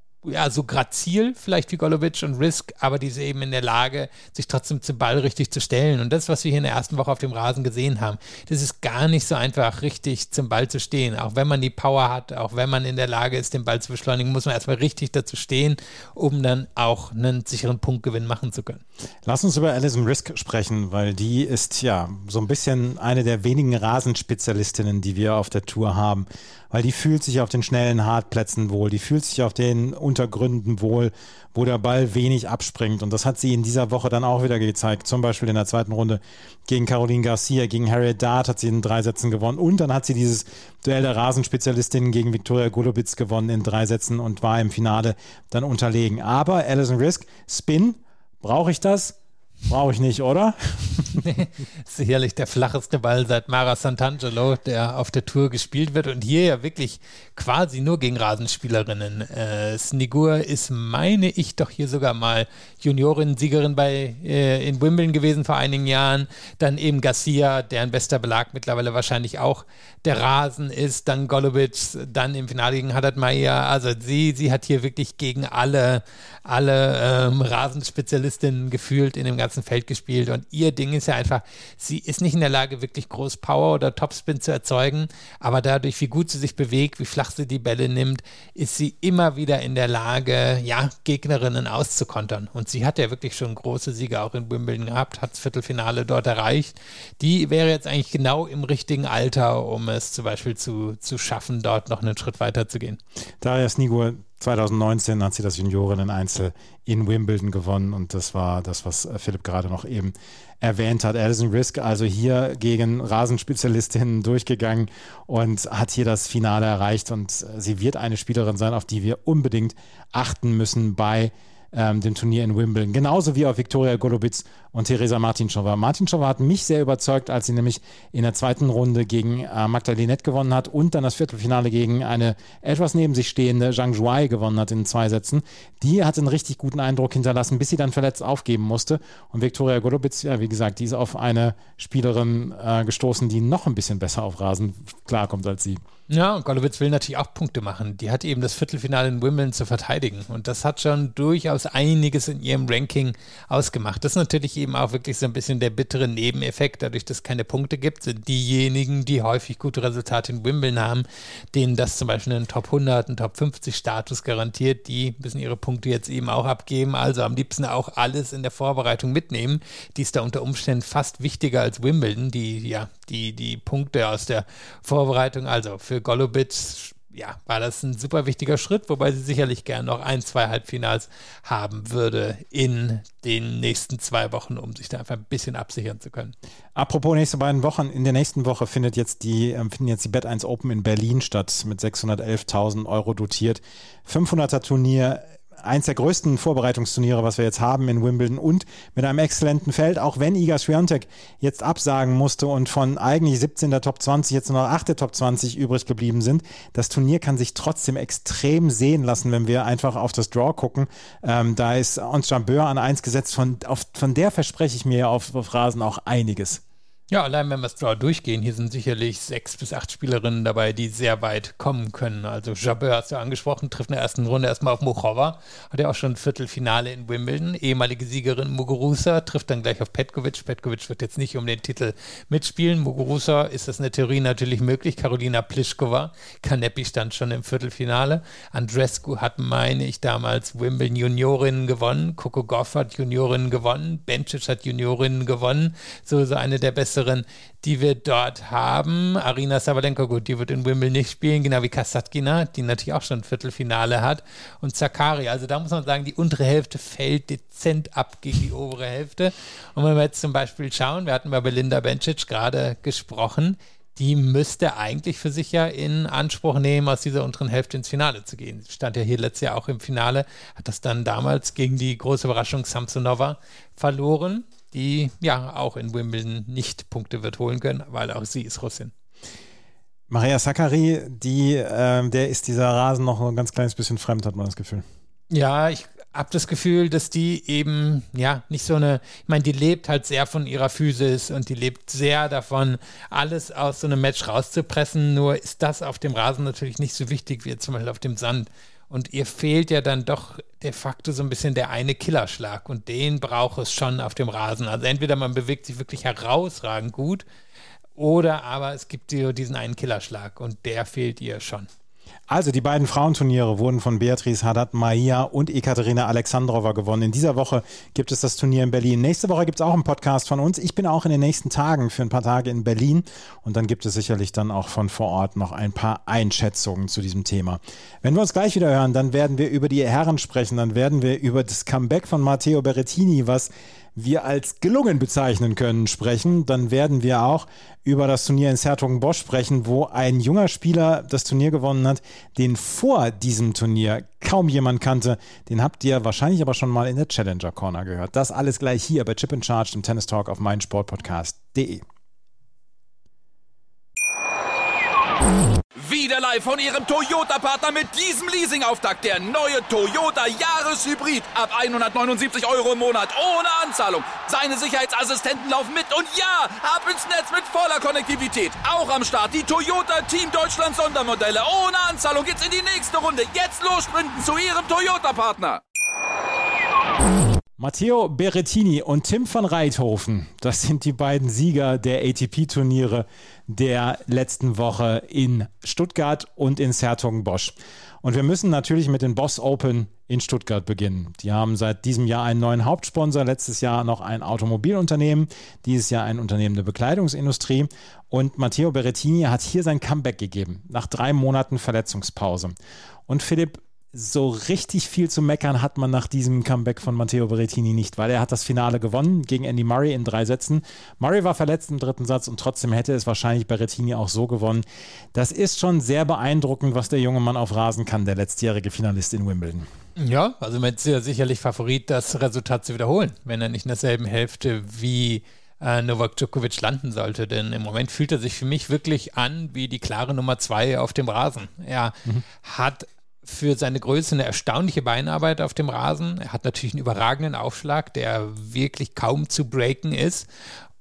grazil vielleicht wie Golubic und Risk, aber die ist eben in der Lage, sich trotzdem zum Ball richtig zu stellen. Und das, was wir hier in der ersten Woche auf dem Rasen gesehen haben, das ist gar nicht so einfach, richtig zum Ball zu stehen. Auch wenn man die Power hat, auch wenn man in der Lage ist, den Ball zu beschleunigen, muss man erstmal richtig dazu stehen, um dann auch einen sicheren Punktgewinn machen zu können. Lass uns über Alison Risk sprechen, weil die ist ja so ein bisschen eine der wenigen Rasenspezialistinnen, die wir auf der Tour haben. Weil die fühlt sich auf den schnellen Hartplätzen wohl, die fühlt sich auf den Untergründen wohl, wo der Ball wenig abspringt. Und das hat sie in dieser Woche dann auch wieder gezeigt. Zum Beispiel in der 2. Runde gegen Caroline Garcia, gegen Harriet Dart hat sie in 3 Sätzen gewonnen. Und dann hat sie dieses Duell der Rasenspezialistinnen gegen Viktoria Golubic gewonnen in 3 Sätzen und war im Finale dann unterlegen. Aber Alison Risk, Spin, brauche ich das? Brauche ich nicht, oder? Nee, sicherlich der flacheste Ball seit Mara Santangelo, der auf der Tour gespielt wird und hier ja wirklich quasi nur gegen Rasenspielerinnen. Snigur ist, meine ich, doch hier sogar mal Juniorin-Siegerin in Wimbledon gewesen vor einigen Jahren. Dann eben Garcia, deren bester Belag mittlerweile wahrscheinlich auch der Rasen ist. Dann Golubic, dann im Finale gegen Haddad-Maia. Also sie hat hier wirklich gegen alle Rasenspezialistinnen gefühlt in dem ganzen Feld gespielt und ihr Ding ist ja einfach, sie ist nicht in der Lage, wirklich groß Power oder Topspin zu erzeugen, aber dadurch, wie gut sie sich bewegt, wie flach sie die Bälle nimmt, ist sie immer wieder in der Lage, Gegnerinnen auszukontern und sie hat ja wirklich schon große Siege auch in Wimbledon gehabt, hat das Viertelfinale dort erreicht. Die wäre jetzt eigentlich genau im richtigen Alter, um es zum Beispiel zu schaffen, dort noch einen Schritt weiter zu gehen. Daria Snigur 2019 hat sie das Juniorinnen-Einzel in Wimbledon gewonnen und das war das, was Philipp gerade noch eben erwähnt hat. Alison Risk also hier gegen Rasenspezialistinnen durchgegangen und hat hier das Finale erreicht und sie wird eine Spielerin sein, auf die wir unbedingt achten müssen bei dem Turnier in Wimbledon. Genauso wie auf Viktoria Golubic und Teresa Martincova. Martincova hat mich sehr überzeugt, als sie nämlich in der 2. Runde gegen Magda Linette gewonnen hat und dann das Viertelfinale gegen eine etwas neben sich stehende Zhang Zhuai gewonnen hat in 2 Sätzen. Die hat einen richtig guten Eindruck hinterlassen, bis sie dann verletzt aufgeben musste. Und Viktoria Golubic, ja, wie gesagt, die ist auf eine Spielerin gestoßen, die noch ein bisschen besser auf Rasen klarkommt als sie. Ja, und Golubic will natürlich auch Punkte machen. Die hat eben das Viertelfinale in Wimbledon zu verteidigen. Und das hat schon durchaus durchaus einiges in ihrem Ranking ausgemacht. Das ist natürlich eben auch wirklich so ein bisschen der bittere Nebeneffekt, dadurch, dass es keine Punkte gibt, sind diejenigen, die häufig gute Resultate in Wimbledon haben, denen das zum Beispiel einen Top 100, einen Top 50 Status garantiert, die müssen ihre Punkte jetzt eben auch abgeben, also am liebsten auch alles in der Vorbereitung mitnehmen. Die ist da unter Umständen fast wichtiger als Wimbledon, die Punkte aus der Vorbereitung, also für Golubic war das ein super wichtiger Schritt, wobei sie sicherlich gern noch 1-2 Halbfinals haben würde in den nächsten 2 Wochen, um sich da einfach ein bisschen absichern zu können. Apropos nächste beiden Wochen, in der nächsten Woche finden jetzt die Bet1 Open in Berlin statt, mit 611.000 Euro dotiert. 500er Turnier, eins der größten Vorbereitungsturniere, was wir jetzt haben in Wimbledon und mit einem exzellenten Feld, auch wenn Iga Swiatek jetzt absagen musste und von eigentlich 17 der Top 20 jetzt nur noch 8 der Top 20 übrig geblieben sind. Das Turnier kann sich trotzdem extrem sehen lassen, wenn wir einfach auf das Draw gucken. Da ist Ons Jabeur an 1 gesetzt, von der verspreche ich mir ja auf Rasen auch einiges. Ja, allein wenn wir das Draw durchgehen, hier sind sicherlich 6 bis 8 Spielerinnen dabei, die sehr weit kommen können. Also Jabeur hast du angesprochen, trifft in der ersten Runde erstmal auf Muchova, hat ja auch schon ein Viertelfinale in Wimbledon. Ehemalige Siegerin Muguruza trifft dann gleich auf Petkovic. Petkovic wird jetzt nicht um den Titel mitspielen. Muguruza ist das in der Theorie natürlich möglich. Karolina Pliskova, Kanepi stand schon im Viertelfinale. Andreescu hat, meine ich, damals Wimbledon Juniorinnen gewonnen. Coco Gauff hat Juniorinnen gewonnen. Bencic hat Juniorinnen gewonnen. So eine der besseren, die wir dort haben. Arina Sabalenka, gut, die wird in Wimbledon nicht spielen, genau wie Kasatkina, die natürlich auch schon ein Viertelfinale hat. Und Sakkari, also da muss man sagen, die untere Hälfte fällt dezent ab gegen die obere Hälfte. Und wenn wir jetzt zum Beispiel schauen, wir hatten bei Belinda Bencic gerade gesprochen, die müsste eigentlich für sich ja in Anspruch nehmen, aus dieser unteren Hälfte ins Finale zu gehen. Stand ja hier letztes Jahr auch im Finale, hat das dann damals gegen die große Überraschung Samsonova verloren, die ja auch in Wimbledon nicht Punkte wird holen können, weil auch sie ist Russin. Maria Sakkari, der ist dieser Rasen noch ein ganz kleines bisschen fremd, hat man das Gefühl. Ja, ich habe das Gefühl, dass die eben, nicht so ich meine, die lebt halt sehr von ihrer Physis und die lebt sehr davon, alles aus so einem Match rauszupressen, nur ist das auf dem Rasen natürlich nicht so wichtig wie zum Beispiel auf dem Sand. Und ihr fehlt ja dann doch de facto so ein bisschen der eine Killerschlag und den braucht es schon auf dem Rasen. Also entweder man bewegt sich wirklich herausragend gut oder aber es gibt diesen einen Killerschlag und der fehlt ihr schon. Also die beiden Frauenturniere wurden von Beatrice Haddad-Maia und Ekaterina Alexandrova gewonnen. In dieser Woche gibt es das Turnier in Berlin. Nächste Woche gibt es auch einen Podcast von uns. Ich bin auch in den nächsten Tagen für ein paar Tage in Berlin und dann gibt es sicherlich dann auch von vor Ort noch ein paar Einschätzungen zu diesem Thema. Wenn wir uns gleich wieder hören, dann werden wir über die Herren sprechen, dann werden wir über das Comeback von Matteo Berrettini, was wir als gelungen bezeichnen können, sprechen. Dann werden wir auch über das Turnier in 's-Hertogenbosch sprechen, wo ein junger Spieler das Turnier gewonnen hat, den vor diesem Turnier kaum jemand kannte. Den habt ihr wahrscheinlich aber schon mal in der Challenger Corner gehört. Das alles gleich hier bei Chip & Charge, dem Tennis Talk auf meinsportpodcast.de. Wieder live von Ihrem Toyota-Partner mit diesem Leasing-Auftakt. Der neue Toyota Jahreshybrid. Ab 179 € im Monat. Ohne Anzahlung. Seine Sicherheitsassistenten laufen mit. Und ja, ab ins Netz mit voller Konnektivität. Auch am Start die Toyota Team Deutschland Sondermodelle. Ohne Anzahlung geht's in die nächste Runde. Jetzt los sprinten zu Ihrem Toyota-Partner. Matteo Berrettini und Tim van Rijthoven, das sind die beiden Sieger der ATP-Turniere der letzten Woche in Stuttgart und in 's-Hertogenbosch. Und wir müssen natürlich mit den Boss Open in Stuttgart beginnen. Die haben seit diesem Jahr einen neuen Hauptsponsor, letztes Jahr noch ein Automobilunternehmen, dieses Jahr ein Unternehmen der Bekleidungsindustrie. Und Matteo Berrettini hat hier sein Comeback gegeben, nach 3 Monaten Verletzungspause. Und Philipp, so richtig viel zu meckern hat man nach diesem Comeback von Matteo Berrettini nicht, weil er hat das Finale gewonnen gegen Andy Murray in 3 Sätzen. Murray war verletzt im 3. Satz und trotzdem hätte es wahrscheinlich Berrettini auch so gewonnen. Das ist schon sehr beeindruckend, was der junge Mann auf Rasen kann, der letztjährige Finalist in Wimbledon. Ja, also man ist ja sicherlich Favorit, das Resultat zu wiederholen, wenn er nicht in derselben Hälfte wie Novak Djokovic landen sollte, denn im Moment fühlt er sich für mich wirklich an wie die klare Nummer 2 auf dem Rasen. Er hat für seine Größe eine erstaunliche Beinarbeit auf dem Rasen. Er hat natürlich einen überragenden Aufschlag, der wirklich kaum zu breaken ist.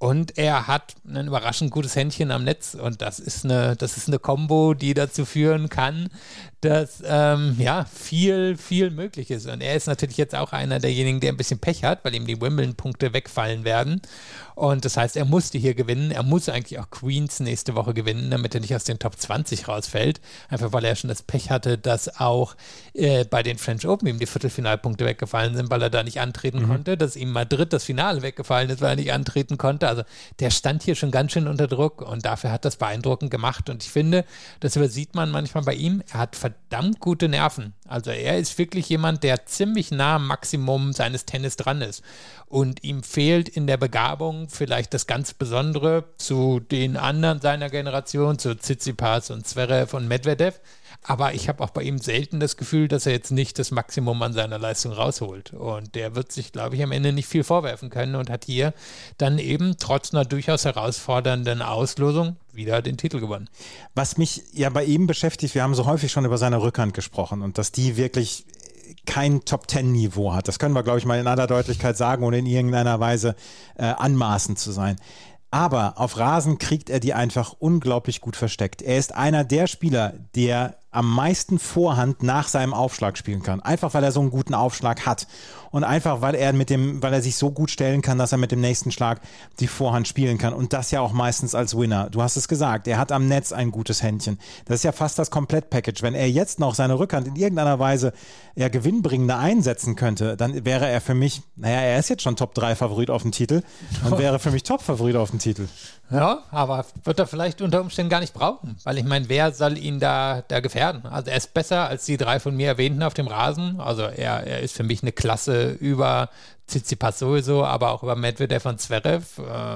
Und er hat ein überraschend gutes Händchen am Netz und das ist eine Kombo, die dazu führen kann, dass viel, viel möglich ist. Und er ist natürlich jetzt auch einer derjenigen, der ein bisschen Pech hat, weil ihm die Wimbledon-Punkte wegfallen werden. Und das heißt, er musste hier gewinnen. Er muss eigentlich auch Queens nächste Woche gewinnen, damit er nicht aus den Top 20 rausfällt. Einfach weil er schon das Pech hatte, dass auch bei den French Open ihm die Viertelfinalpunkte weggefallen sind, weil er da nicht antreten konnte. Dass ihm Madrid das Finale weggefallen ist, weil er nicht antreten konnte. Also der stand hier schon ganz schön unter Druck und dafür hat das beeindruckend gemacht. Und ich finde, das übersieht man manchmal bei ihm. Er hat verdammt gute Nerven. Also er ist wirklich jemand, der ziemlich nah am Maximum seines Tennis dran ist. Und ihm fehlt in der Begabung vielleicht das ganz Besondere zu den anderen seiner Generation, zu Tsitsipas und Zverev und Medvedev. Aber ich habe auch bei ihm selten das Gefühl, dass er jetzt nicht das Maximum an seiner Leistung rausholt. Und der wird sich, glaube ich, am Ende nicht viel vorwerfen können und hat hier dann eben trotz einer durchaus herausfordernden Auslosung wieder den Titel gewonnen. Was mich ja bei ihm beschäftigt, wir haben so häufig schon über seine Rückhand gesprochen und dass die wirklich kein Top-10-Niveau hat. Das können wir, glaube ich, mal in aller Deutlichkeit sagen, ohne in irgendeiner Weise anmaßend zu sein. Aber auf Rasen kriegt er die einfach unglaublich gut versteckt. Er ist einer der Spieler, der am meisten Vorhand nach seinem Aufschlag spielen kann. Einfach, weil er so einen guten Aufschlag hat. Und einfach, weil er sich so gut stellen kann, dass er mit dem nächsten Schlag die Vorhand spielen kann. Und das ja auch meistens als Winner. Du hast es gesagt, er hat am Netz ein gutes Händchen. Das ist ja fast das Komplettpackage. Wenn er jetzt noch seine Rückhand in irgendeiner Weise gewinnbringender einsetzen könnte, dann wäre er für mich, er ist jetzt schon Top-3-Favorit auf den Titel und wäre für mich Top-Favorit auf den Titel. Ja, aber wird er vielleicht unter Umständen gar nicht brauchen. Weil ich meine, wer soll ihn da gefährden? Also er ist besser als die 3 von mir erwähnten auf dem Rasen. Also er ist für mich eine Klasse über Tsitsipas sowieso, aber auch über Medvedev und Zverev.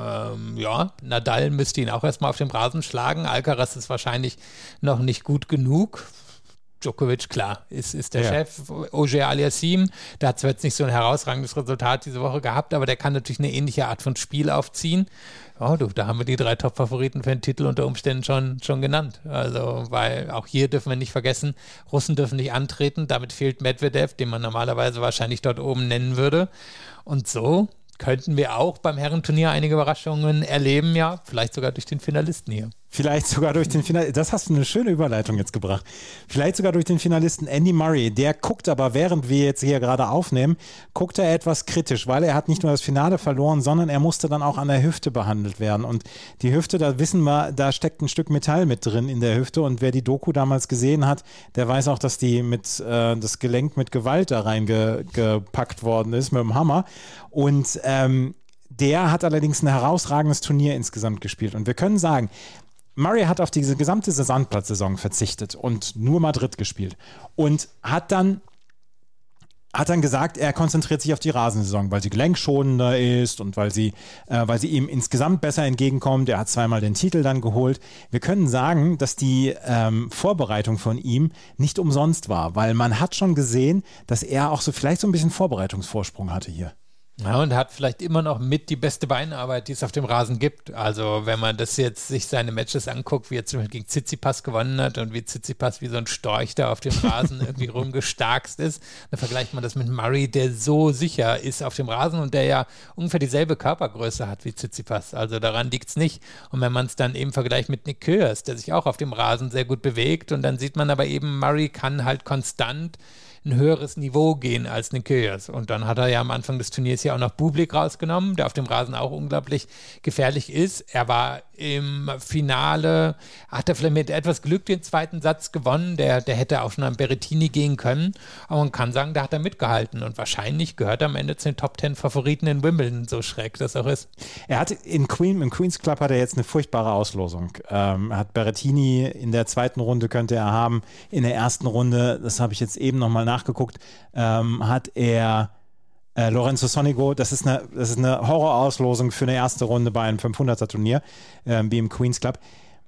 Nadal müsste ihn auch erstmal auf dem Rasen schlagen. Alcaraz ist wahrscheinlich noch nicht gut genug. Djokovic, klar, ist der Chef. Auger Aliassime, der hat zwar jetzt nicht so ein herausragendes Resultat diese Woche gehabt, aber der kann natürlich eine ähnliche Art von Spiel aufziehen. Da haben wir die 3 Top-Favoriten für den Titel unter Umständen schon genannt. Also, weil auch hier dürfen wir nicht vergessen, Russen dürfen nicht antreten, damit fehlt Medvedev, den man normalerweise wahrscheinlich dort oben nennen würde. Und so könnten wir auch beim Herrenturnier einige Überraschungen erleben, ja, vielleicht sogar durch den Finalisten hier. Vielleicht sogar durch den Finalisten, das hast du eine schöne Überleitung jetzt gebracht. Vielleicht sogar durch den Finalisten Andy Murray, der guckt aber, während wir jetzt hier gerade aufnehmen, guckt er etwas kritisch, weil er hat nicht nur das Finale verloren, sondern er musste dann auch an der Hüfte behandelt werden. Und die Hüfte, da wissen wir, da steckt ein Stück Metall mit drin in der Hüfte und wer die Doku damals gesehen hat, der weiß auch, dass die das Gelenk mit Gewalt da reingepackt worden ist mit dem Hammer. Und der hat allerdings ein herausragendes Turnier insgesamt gespielt. Und wir können sagen, Murray hat auf diese gesamte Sandplatzsaison verzichtet und nur Madrid gespielt und hat dann gesagt, er konzentriert sich auf die Rasensaison, weil sie gelenkschonender ist und weil sie ihm insgesamt besser entgegenkommt. Er hat zweimal den Titel dann geholt. Wir können sagen, dass die Vorbereitung von ihm nicht umsonst war, weil man hat schon gesehen, dass er auch vielleicht so ein bisschen Vorbereitungsvorsprung hatte hier. Ja, und hat vielleicht immer noch mit die beste Beinarbeit, die es auf dem Rasen gibt. Also wenn man das jetzt sich seine Matches anguckt, wie er zum Beispiel gegen Tsitsipas gewonnen hat und wie Tsitsipas wie so ein Storch da auf dem Rasen irgendwie rumgestarkst ist, dann vergleicht man das mit Murray, der so sicher ist auf dem Rasen und der ja ungefähr dieselbe Körpergröße hat wie Tsitsipas. Also daran liegt es nicht. Und wenn man es dann eben vergleicht mit Nick Kyrgios, der sich auch auf dem Rasen sehr gut bewegt und dann sieht man aber eben, Murray kann halt konstant ein höheres Niveau gehen als Nick Kyrgios. Und dann hat er ja am Anfang des Turniers ja auch noch Bublik rausgenommen, der auf dem Rasen auch unglaublich gefährlich ist. Er war im Finale, hat er vielleicht mit etwas Glück den zweiten Satz gewonnen, der hätte auch schon an Berrettini gehen können, aber man kann sagen, da hat er mitgehalten und wahrscheinlich gehört er am Ende zu den Top 10 Favoriten in Wimbledon, so schräg das auch ist. Er hat im Queen's Club hat er jetzt eine furchtbare Auslosung. Er hat Berrettini in der zweiten Runde könnte er haben, in der ersten Runde, das habe ich jetzt eben nochmal nachgeguckt, hat er Lorenzo Sonego, das ist eine Horrorauslosung für eine erste Runde bei einem 500er Turnier, wie im Queen's Club.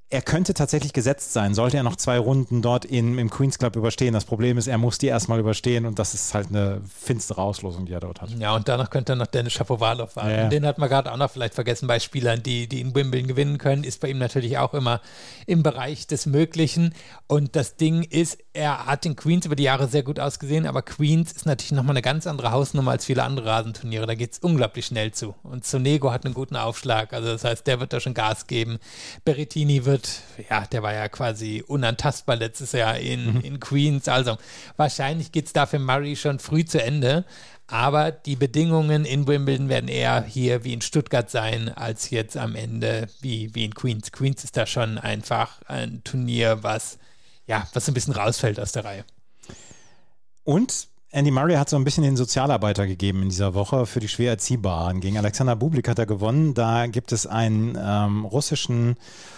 er könnte tatsächlich gesetzt sein, sollte er noch 2 Runden dort im Queen's Club überstehen. Das Problem ist, er muss die erstmal überstehen und das ist halt eine finstere Auslosung, die er dort hat. Ja, und danach könnte er noch Denis Shapovalov warten. Ja. Den hat man gerade auch noch vielleicht vergessen bei Spielern, die in Wimbledon gewinnen können, ist bei ihm natürlich auch immer im Bereich des Möglichen. Und das Ding ist, er hat in Queens über die Jahre sehr gut ausgesehen, aber Queens ist natürlich nochmal eine ganz andere Hausnummer als viele andere Rasenturniere. Da geht es unglaublich schnell zu. Und Sonego hat einen guten Aufschlag, also das heißt, der wird da schon Gas geben. Berrettini der war ja quasi unantastbar letztes Jahr in Queens, also wahrscheinlich geht es da für Murray schon früh zu Ende, aber die Bedingungen in Wimbledon werden eher hier wie in Stuttgart sein, als jetzt am Ende wie in Queens. Queens ist da schon einfach ein Turnier, was ein bisschen rausfällt aus der Reihe. Und Andy Murray hat so ein bisschen den Sozialarbeiter gegeben in dieser Woche für die schwer Erziehbaren. Gegen Alexander Bublik hat er gewonnen. Da gibt es einen russischen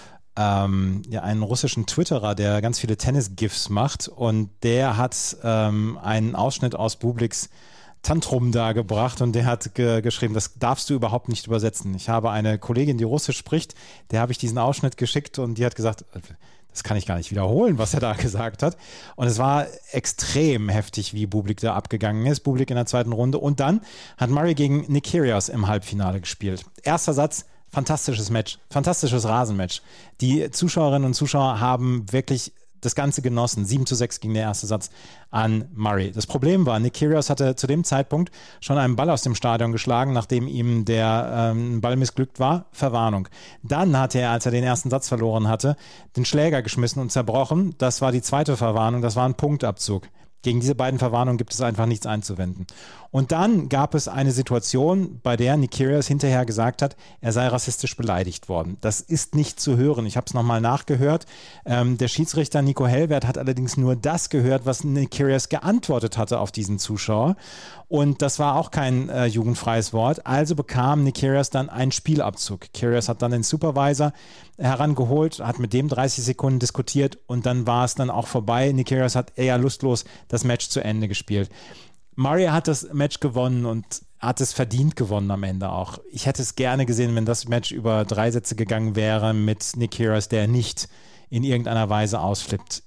Twitterer, der ganz viele Tennis-GIFs macht und der hat einen Ausschnitt aus Bubliks Tantrum dargebracht und der hat geschrieben, das darfst du überhaupt nicht übersetzen. Ich habe eine Kollegin, die Russisch spricht, der habe ich diesen Ausschnitt geschickt und die hat gesagt, das kann ich gar nicht wiederholen, was er da gesagt hat. Und es war extrem heftig, wie Bublik da abgegangen ist. Bublik in der 2. Runde und dann hat Murray gegen Nick Kyrgios im Halbfinale gespielt. Erster Satz, fantastisches Match, fantastisches Rasenmatch. Die Zuschauerinnen und Zuschauer haben wirklich das Ganze genossen. 7:6 ging der erste Satz an Murray. Das Problem war, Nick Kyrgios hatte zu dem Zeitpunkt schon einen Ball aus dem Stadion geschlagen, nachdem ihm der Ball missglückt war. Verwarnung. Dann hatte er, als er den ersten Satz verloren hatte, den Schläger geschmissen und zerbrochen. Das war die zweite Verwarnung. Das war ein Punktabzug. Gegen diese beiden Verwarnungen gibt es einfach nichts einzuwenden. Und dann gab es eine Situation, bei der Nick Kyrgios hinterher gesagt hat, er sei rassistisch beleidigt worden. Das ist nicht zu hören. Ich habe es nochmal nachgehört. Der Schiedsrichter Nico Hellwert hat allerdings nur das gehört, was Nick Kyrgios geantwortet hatte auf diesen Zuschauer. Und das war auch kein jugendfreies Wort. Also bekam Nick Kyrgios dann einen Spielabzug. Kyrgios hat dann den Supervisor herangeholt, hat mit dem 30 Sekunden diskutiert und dann war es dann auch vorbei. Nick Kyrgios hat eher lustlos das Match zu Ende gespielt. Murray hat das Match gewonnen und hat es verdient gewonnen am Ende auch. Ich hätte es gerne gesehen, wenn das Match über 3 Sätze gegangen wäre mit Nick Kyrgios, der nicht in irgendeiner Weise ausflippt.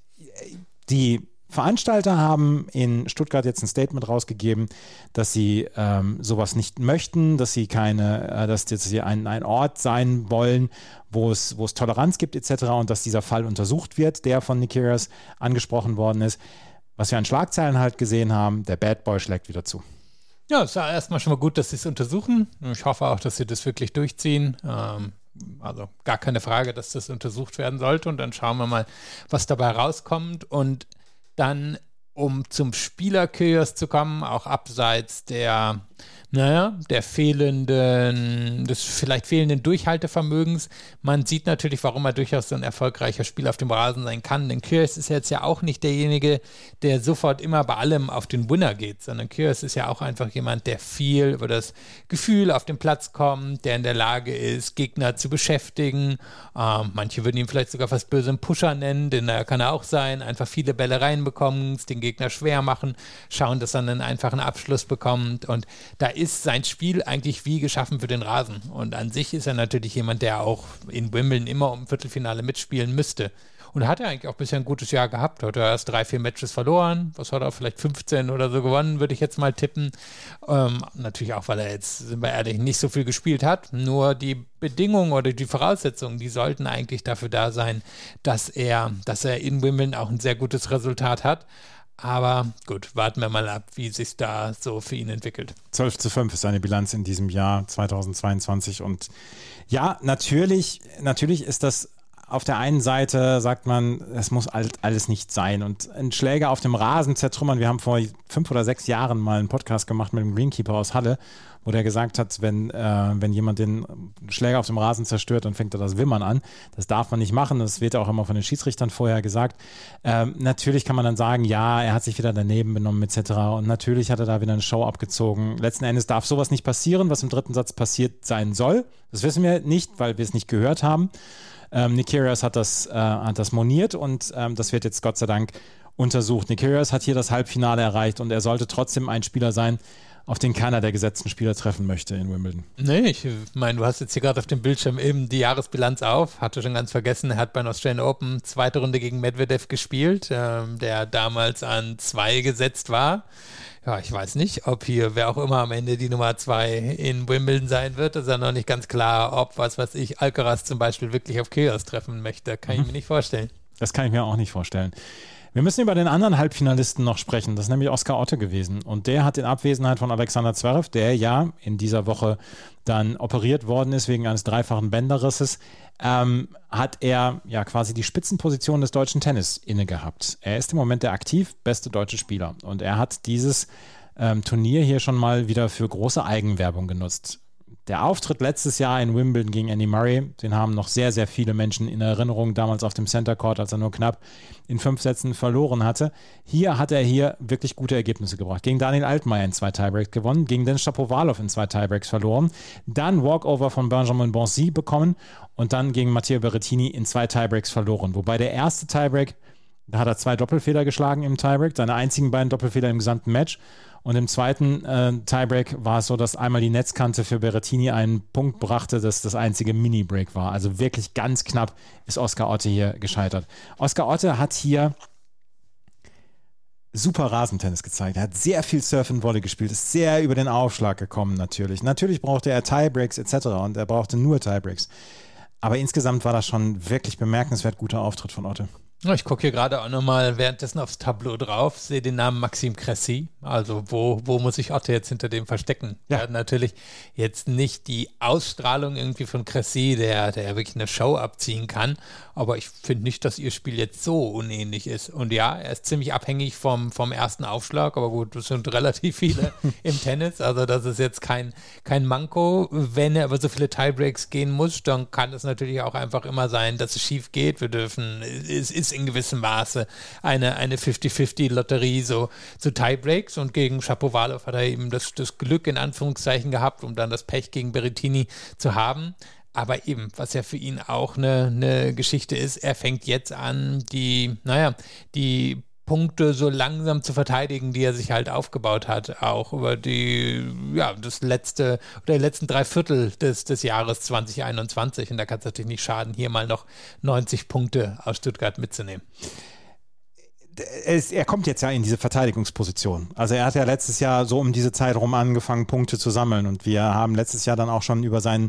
Die Veranstalter haben in Stuttgart jetzt ein Statement rausgegeben, dass sie sowas nicht möchten, dass sie dass sie ein Ort sein wollen, wo es Toleranz gibt etc. und dass dieser Fall untersucht wird, der von Nick Kyrgios angesprochen worden ist. Was wir an Schlagzeilen halt gesehen haben, der Bad Boy schlägt wieder zu. Ja, es ist ja erstmal schon mal gut, dass sie es untersuchen. Ich hoffe auch, dass sie das wirklich durchziehen. Also gar keine Frage, dass das untersucht werden sollte und dann schauen wir mal, was dabei rauskommt. Und dann, um zum Spieler Kyrgios zu kommen, auch abseits des vielleicht fehlenden Durchhaltevermögens. Man sieht natürlich, warum er durchaus so ein erfolgreicher Spieler auf dem Rasen sein kann, denn Kyrgios ist jetzt ja auch nicht derjenige, der sofort immer bei allem auf den Winner geht, sondern Kyrgios ist ja auch einfach jemand, der viel über das Gefühl auf den Platz kommt, der in der Lage ist, Gegner zu beschäftigen. Manche würden ihn vielleicht sogar fast böse einen Pusher nennen, denn er kann er auch sein, einfach viele Bälle reinbekommen, den Gegner schwer machen, schauen, dass er einen einfachen Abschluss bekommt und da ist sein Spiel eigentlich wie geschaffen für den Rasen. Und an sich ist er natürlich jemand, der auch in Wimbledon immer um Viertelfinale mitspielen müsste. Und hat er eigentlich auch bisher ein gutes Jahr gehabt. Hat er erst 3-4 Matches verloren. Was hat er? Vielleicht 15 oder so gewonnen, würde ich jetzt mal tippen. Natürlich auch, weil er jetzt, sind wir ehrlich, nicht so viel gespielt hat. Nur die Bedingungen oder die Voraussetzungen, die sollten eigentlich dafür da sein, dass er in Wimbledon auch ein sehr gutes Resultat hat. Aber gut, warten wir mal ab, wie sich da so für ihn entwickelt. 12:5 ist seine Bilanz in diesem Jahr 2022 und ja, natürlich ist das auf der einen Seite, sagt man, es muss alles nicht sein und ein Schläger auf dem Rasen zertrümmern. Wir haben vor 5 oder 6 Jahren mal einen Podcast gemacht mit dem Greenkeeper aus Halle, wo der gesagt hat, wenn jemand den Schläger auf dem Rasen zerstört, dann fängt er das Wimmern an. Das darf man nicht machen, das wird auch immer von den Schiedsrichtern vorher gesagt. Natürlich kann man dann sagen, ja, er hat sich wieder daneben benommen etc. Und natürlich hat er da wieder eine Show abgezogen. Letzten Endes darf sowas nicht passieren, was im 3. Satz passiert sein soll. Das wissen wir nicht, weil wir es nicht gehört haben. Nick Kyrgios hat das moniert und das wird jetzt Gott sei Dank untersucht. Nick Kyrgios hat hier das Halbfinale erreicht und er sollte trotzdem ein Spieler sein, auf den keiner der gesetzten Spieler treffen möchte in Wimbledon. Nee, ich meine, du hast jetzt hier gerade auf dem Bildschirm eben die Jahresbilanz auf. Hatte schon ganz vergessen, er hat bei den Australian Open 2. Runde gegen Medvedev gespielt, der damals an 2 gesetzt war. Ja, ich weiß nicht, ob hier, wer auch immer am Ende die Nummer 2 in Wimbledon sein wird. Das ist ja noch nicht ganz klar, ob, Alcaraz zum Beispiel wirklich auf Kyrgios treffen möchte. Kann ich mir nicht vorstellen. Das kann ich mir auch nicht vorstellen. Wir müssen über den anderen Halbfinalisten noch sprechen. Das ist nämlich Oscar Otte gewesen. Und der hat in Abwesenheit von Alexander Zverev, der ja in dieser Woche dann operiert worden ist wegen eines 3-fachen Bänderrisses, hat er ja quasi die Spitzenposition des deutschen Tennis inne gehabt. Er ist im Moment der aktiv beste deutsche Spieler. Und er hat dieses Turnier hier schon mal wieder für große Eigenwerbung genutzt. Der Auftritt letztes Jahr in Wimbledon gegen Andy Murray, den haben noch sehr, sehr viele Menschen in Erinnerung, damals auf dem Center Court, als er nur knapp in 5 Sätzen verloren hatte. Hier hat er wirklich gute Ergebnisse gebracht. Gegen Daniel Altmaier in 2 Tiebreaks gewonnen, gegen Denis Shapovalov in 2 Tiebreaks verloren, dann Walkover von Benjamin Bonzi bekommen und dann gegen Matteo Berrettini in 2 Tiebreaks verloren. Wobei der erste Tiebreak, da hat er 2 Doppelfehler geschlagen im Tiebreak, seine einzigen beiden Doppelfehler im gesamten Match. Und im zweiten Tiebreak war es so, dass einmal die Netzkante für Berrettini einen Punkt brachte, das das einzige Mini-Break war. Also wirklich ganz knapp ist Oscar Otte hier gescheitert. Oscar Otte hat hier super Rasentennis gezeigt. Er hat sehr viel Surf and Volley gespielt, ist sehr über den Aufschlag gekommen natürlich. Natürlich brauchte er Tiebreaks etc. und er brauchte nur Tiebreaks. Aber insgesamt war das schon wirklich bemerkenswert guter Auftritt von Otte. Ich gucke hier gerade auch nochmal währenddessen aufs Tableau drauf, sehe den Namen Maxime Cressy. Also wo muss ich Otte jetzt hinter dem verstecken? Ja. Er hat natürlich jetzt nicht die Ausstrahlung irgendwie von Cressy, der wirklich eine Show abziehen kann. Aber ich finde nicht, dass ihr Spiel jetzt so unähnlich ist. Und ja, er ist ziemlich abhängig vom ersten Aufschlag. Aber gut, das sind relativ viele im Tennis. Also das ist jetzt kein Manko. Wenn er aber so viele Tiebreaks gehen muss, dann kann es natürlich auch einfach immer sein, dass es schief geht. Es ist in gewissem Maße eine 50-50-Lotterie, so Tiebreaks, und gegen Shapovalov hat er eben das Glück in Anführungszeichen gehabt, um dann das Pech gegen Berrettini zu haben. Aber eben, was ja für ihn auch eine Geschichte ist, er fängt jetzt an, die Punkte so langsam zu verteidigen, die er sich halt aufgebaut hat, auch über die letzten 3 Viertel des Jahres 2021. Und da kann es natürlich nicht schaden, hier mal noch 90 Punkte aus Stuttgart mitzunehmen. Er kommt jetzt ja in diese Verteidigungsposition. Also er hat ja letztes Jahr so um diese Zeit rum angefangen, Punkte zu sammeln, und wir haben letztes Jahr dann auch schon über seinen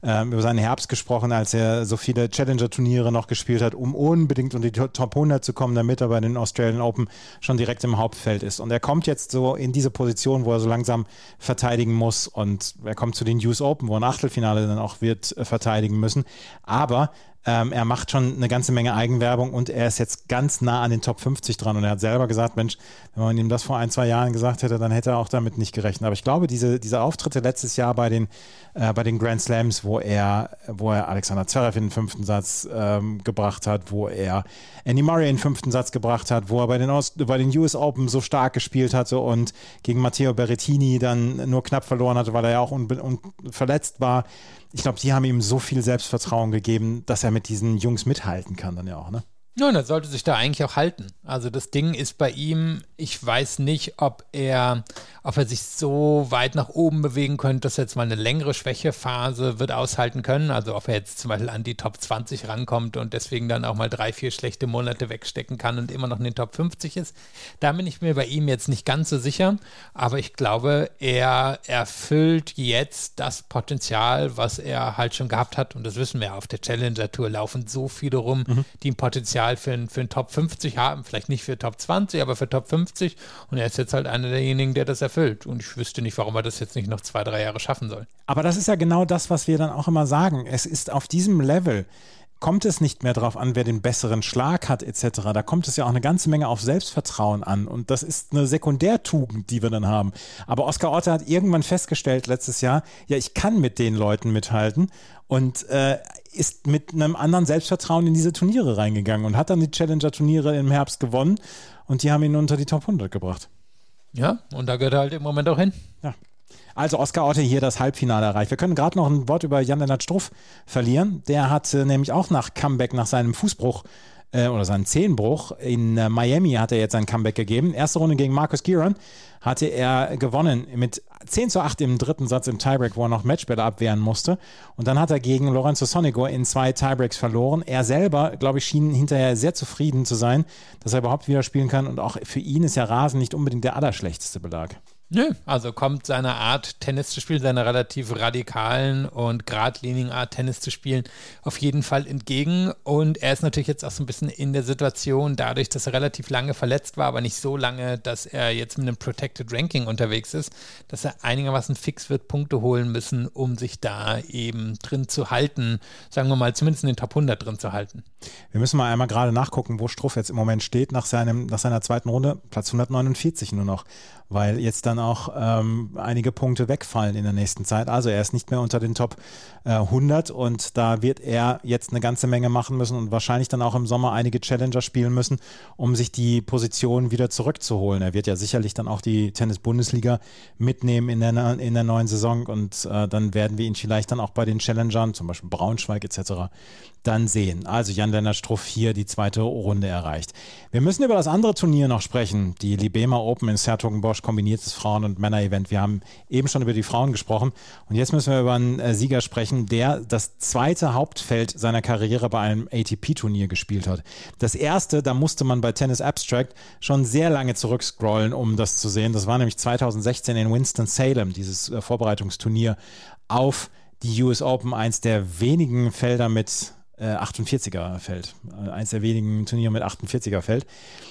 Herbst gesprochen, als er so viele Challenger-Turniere noch gespielt hat, um unbedingt unter die Top 100 zu kommen, damit er bei den Australian Open schon direkt im Hauptfeld ist. Und er kommt jetzt so in diese Position, wo er so langsam verteidigen muss, und er kommt zu den US Open, wo ein Achtelfinale dann auch wird verteidigen müssen. Aber er macht schon eine ganze Menge Eigenwerbung, und er ist jetzt ganz nah an den Top 50 dran, und er hat selber gesagt, Mensch, wenn man ihm das vor 1-2 Jahren gesagt hätte, dann hätte er auch damit nicht gerechnet. Aber ich glaube, diese Auftritte letztes Jahr bei den Grand Slams, wo er Alexander Zverev in den 5. Satz gebracht hat, wo er Andy Murray in den 5. Satz gebracht hat, wo er bei den US Open so stark gespielt hatte und gegen Matteo Berrettini dann nur knapp verloren hatte, weil er ja auch verletzt war. Ich glaube, die haben ihm so viel Selbstvertrauen gegeben, dass er mit diesen Jungs mithalten kann dann ja auch, ne? Ja, er sollte sich da eigentlich auch halten. Also das Ding ist bei ihm, ich weiß nicht, ob er sich so weit nach oben bewegen könnte, dass er jetzt mal eine längere Schwächephase wird aushalten können. Also ob er jetzt zum Beispiel an die Top 20 rankommt und deswegen dann auch mal 3-4 schlechte Monate wegstecken kann und immer noch in den Top 50 ist. Da bin ich mir bei ihm jetzt nicht ganz so sicher. Aber ich glaube, er erfüllt jetzt das Potenzial, was er halt schon gehabt hat. Und das wissen wir, auf der Challenger-Tour laufen so viele rum, die ein Potenzial für einen Top 50 haben. Vielleicht nicht für Top 20, aber für Top 50. Und er ist jetzt halt einer derjenigen, der das erfüllt. Und ich wüsste nicht, warum er das jetzt nicht noch 2-3 Jahre schaffen soll. Aber das ist ja genau das, was wir dann auch immer sagen. Es ist auf diesem Level, kommt es nicht mehr darauf an, wer den besseren Schlag hat etc. Da kommt es ja auch eine ganze Menge auf Selbstvertrauen an. Und das ist eine Sekundärtugend, die wir dann haben. Aber Oscar Otte hat irgendwann festgestellt letztes Jahr, ja, ich kann mit den Leuten mithalten, und ist mit einem anderen Selbstvertrauen in diese Turniere reingegangen und hat dann die Challenger-Turniere im Herbst gewonnen, und die haben ihn unter die Top 100 gebracht. Ja, und da gehört er halt im Moment auch hin. Ja. Also Oscar Otte hier das Halbfinale erreicht. Wir können gerade noch ein Wort über Jan-Lennart Struff verlieren. Der hat nämlich auch nach Comeback, nach seinem Fußbruch oder seinen Zehenbruch. In Miami hat er jetzt ein Comeback gegeben. Erste Runde gegen Marcus Giron hatte er gewonnen mit 10:8 im dritten Satz im Tiebreak, wo er noch Matchbälle abwehren musste. Und dann hat er gegen Lorenzo Sonego in 2 Tiebreaks verloren. Er selber, glaube ich, schien hinterher sehr zufrieden zu sein, dass er überhaupt wieder spielen kann. Und auch für ihn ist ja Rasen nicht unbedingt der allerschlechteste Belag. Nö, also kommt seiner Art, Tennis zu spielen, seiner relativ radikalen und geradlinigen Art, Tennis zu spielen, auf jeden Fall entgegen. Und er ist natürlich jetzt auch so ein bisschen in der Situation, dadurch, dass er relativ lange verletzt war, aber nicht so lange, dass er jetzt mit einem Protected Ranking unterwegs ist, dass er einigermaßen fix wird Punkte holen müssen, um sich da eben drin zu halten, sagen wir mal, zumindest in den Top 100 drin zu halten. Wir müssen mal einmal gerade nachgucken, wo Struff jetzt im Moment steht, nach seiner zweiten Runde, Platz 149 nur noch, weil jetzt dann auch einige Punkte wegfallen in der nächsten Zeit. Also er ist nicht mehr unter den Top 100 und da wird er jetzt eine ganze Menge machen müssen und wahrscheinlich dann auch im Sommer einige Challenger spielen müssen, um sich die Position wieder zurückzuholen. Er wird ja sicherlich dann auch die Tennis-Bundesliga mitnehmen in der neuen Saison und dann werden wir ihn vielleicht dann auch bei den Challengern, zum Beispiel Braunschweig etc., dann sehen. Also Jan-Lennart Struff hier die zweite Runde erreicht. Wir müssen über das andere Turnier noch sprechen, die Libema Open in 's-Hertogenbosch, kombiniertes Frauen- und Männer-Event. Wir haben eben schon über die Frauen gesprochen und jetzt müssen wir über einen Sieger sprechen, der das zweite Hauptfeld seiner Karriere bei einem ATP-Turnier gespielt hat. Das erste, da musste man bei Tennis Abstract schon sehr lange zurückscrollen, um das zu sehen. Das war nämlich 2016 in Winston-Salem, dieses Vorbereitungsturnier auf die US Open, eins der wenigen Felder mit 48er Feld. Eins der wenigen Turniere mit 48er Feld.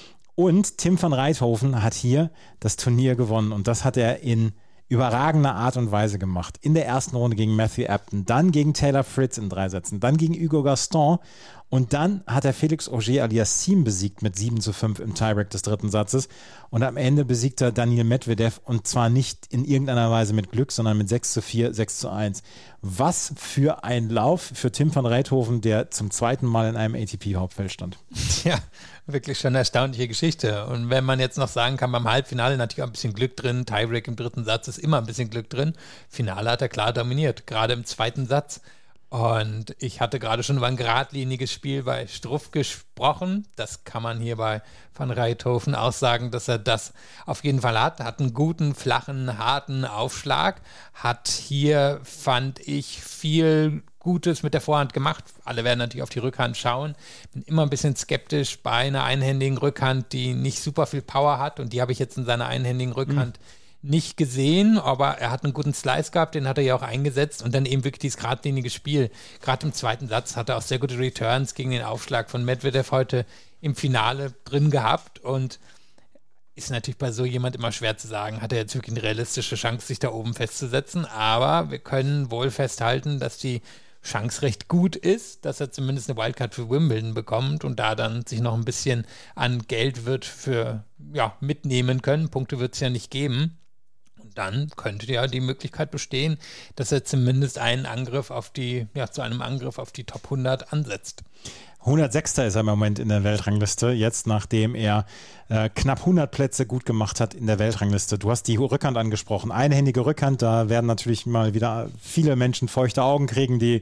Und Tim van Rijthoven hat hier das Turnier gewonnen und das hat er in überragender Art und Weise gemacht. In der ersten Runde gegen Matthew Apton, dann gegen Taylor Fritz in 3 Sätzen, dann gegen Hugo Gaston und dann hat er Felix Auger-Aliassime besiegt mit 7:5 im Tiebreak des dritten Satzes und am Ende besiegt er Daniil Medvedev und zwar nicht in irgendeiner Weise mit Glück, sondern mit 6:4, 6:1. Was für ein Lauf für Tim van Rijthoven, der zum zweiten Mal in einem ATP-Hauptfeld stand. Ja, wirklich schon eine erstaunliche Geschichte. Und wenn man jetzt noch sagen kann, beim Halbfinale natürlich auch ein bisschen Glück drin, Tiebreak im dritten Satz ist immer ein bisschen Glück drin. Finale hat er klar dominiert, gerade im zweiten Satz. Und ich hatte gerade schon über ein geradliniges Spiel bei Struff gesprochen. Das kann man hier bei Van Rijthoven auch sagen, dass er das auf jeden Fall hat. Hat einen guten, flachen, harten Aufschlag. Hat hier, fand ich, viel Gutes mit der Vorhand gemacht. Alle werden natürlich auf die Rückhand schauen. Bin immer ein bisschen skeptisch bei einer einhändigen Rückhand, die nicht super viel Power hat. Und die habe ich jetzt in seiner einhändigen Rückhand nicht gesehen, aber er hat einen guten Slice gehabt, den hat er ja auch eingesetzt und dann eben wirklich dieses geradlinige Spiel. Gerade im zweiten Satz hat er auch sehr gute Returns gegen den Aufschlag von Medvedev heute im Finale drin gehabt und ist natürlich bei so jemand immer schwer zu sagen, hat er jetzt wirklich eine realistische Chance, sich da oben festzusetzen, aber wir können wohl festhalten, dass die Chance recht gut ist, dass er zumindest eine Wildcard für Wimbledon bekommt und da dann sich noch ein bisschen an Geld wird für mitnehmen können. Punkte wird es ja nicht geben. Und dann könnte ja die Möglichkeit bestehen, dass er zumindest einen Angriff zu einem Angriff auf die Top 100 ansetzt. 106. ist er im Moment in der Weltrangliste, jetzt nachdem er knapp 100 Plätze gut gemacht hat in der Weltrangliste. Du hast die Rückhand angesprochen, einhändige Rückhand, da werden natürlich mal wieder viele Menschen feuchte Augen kriegen, die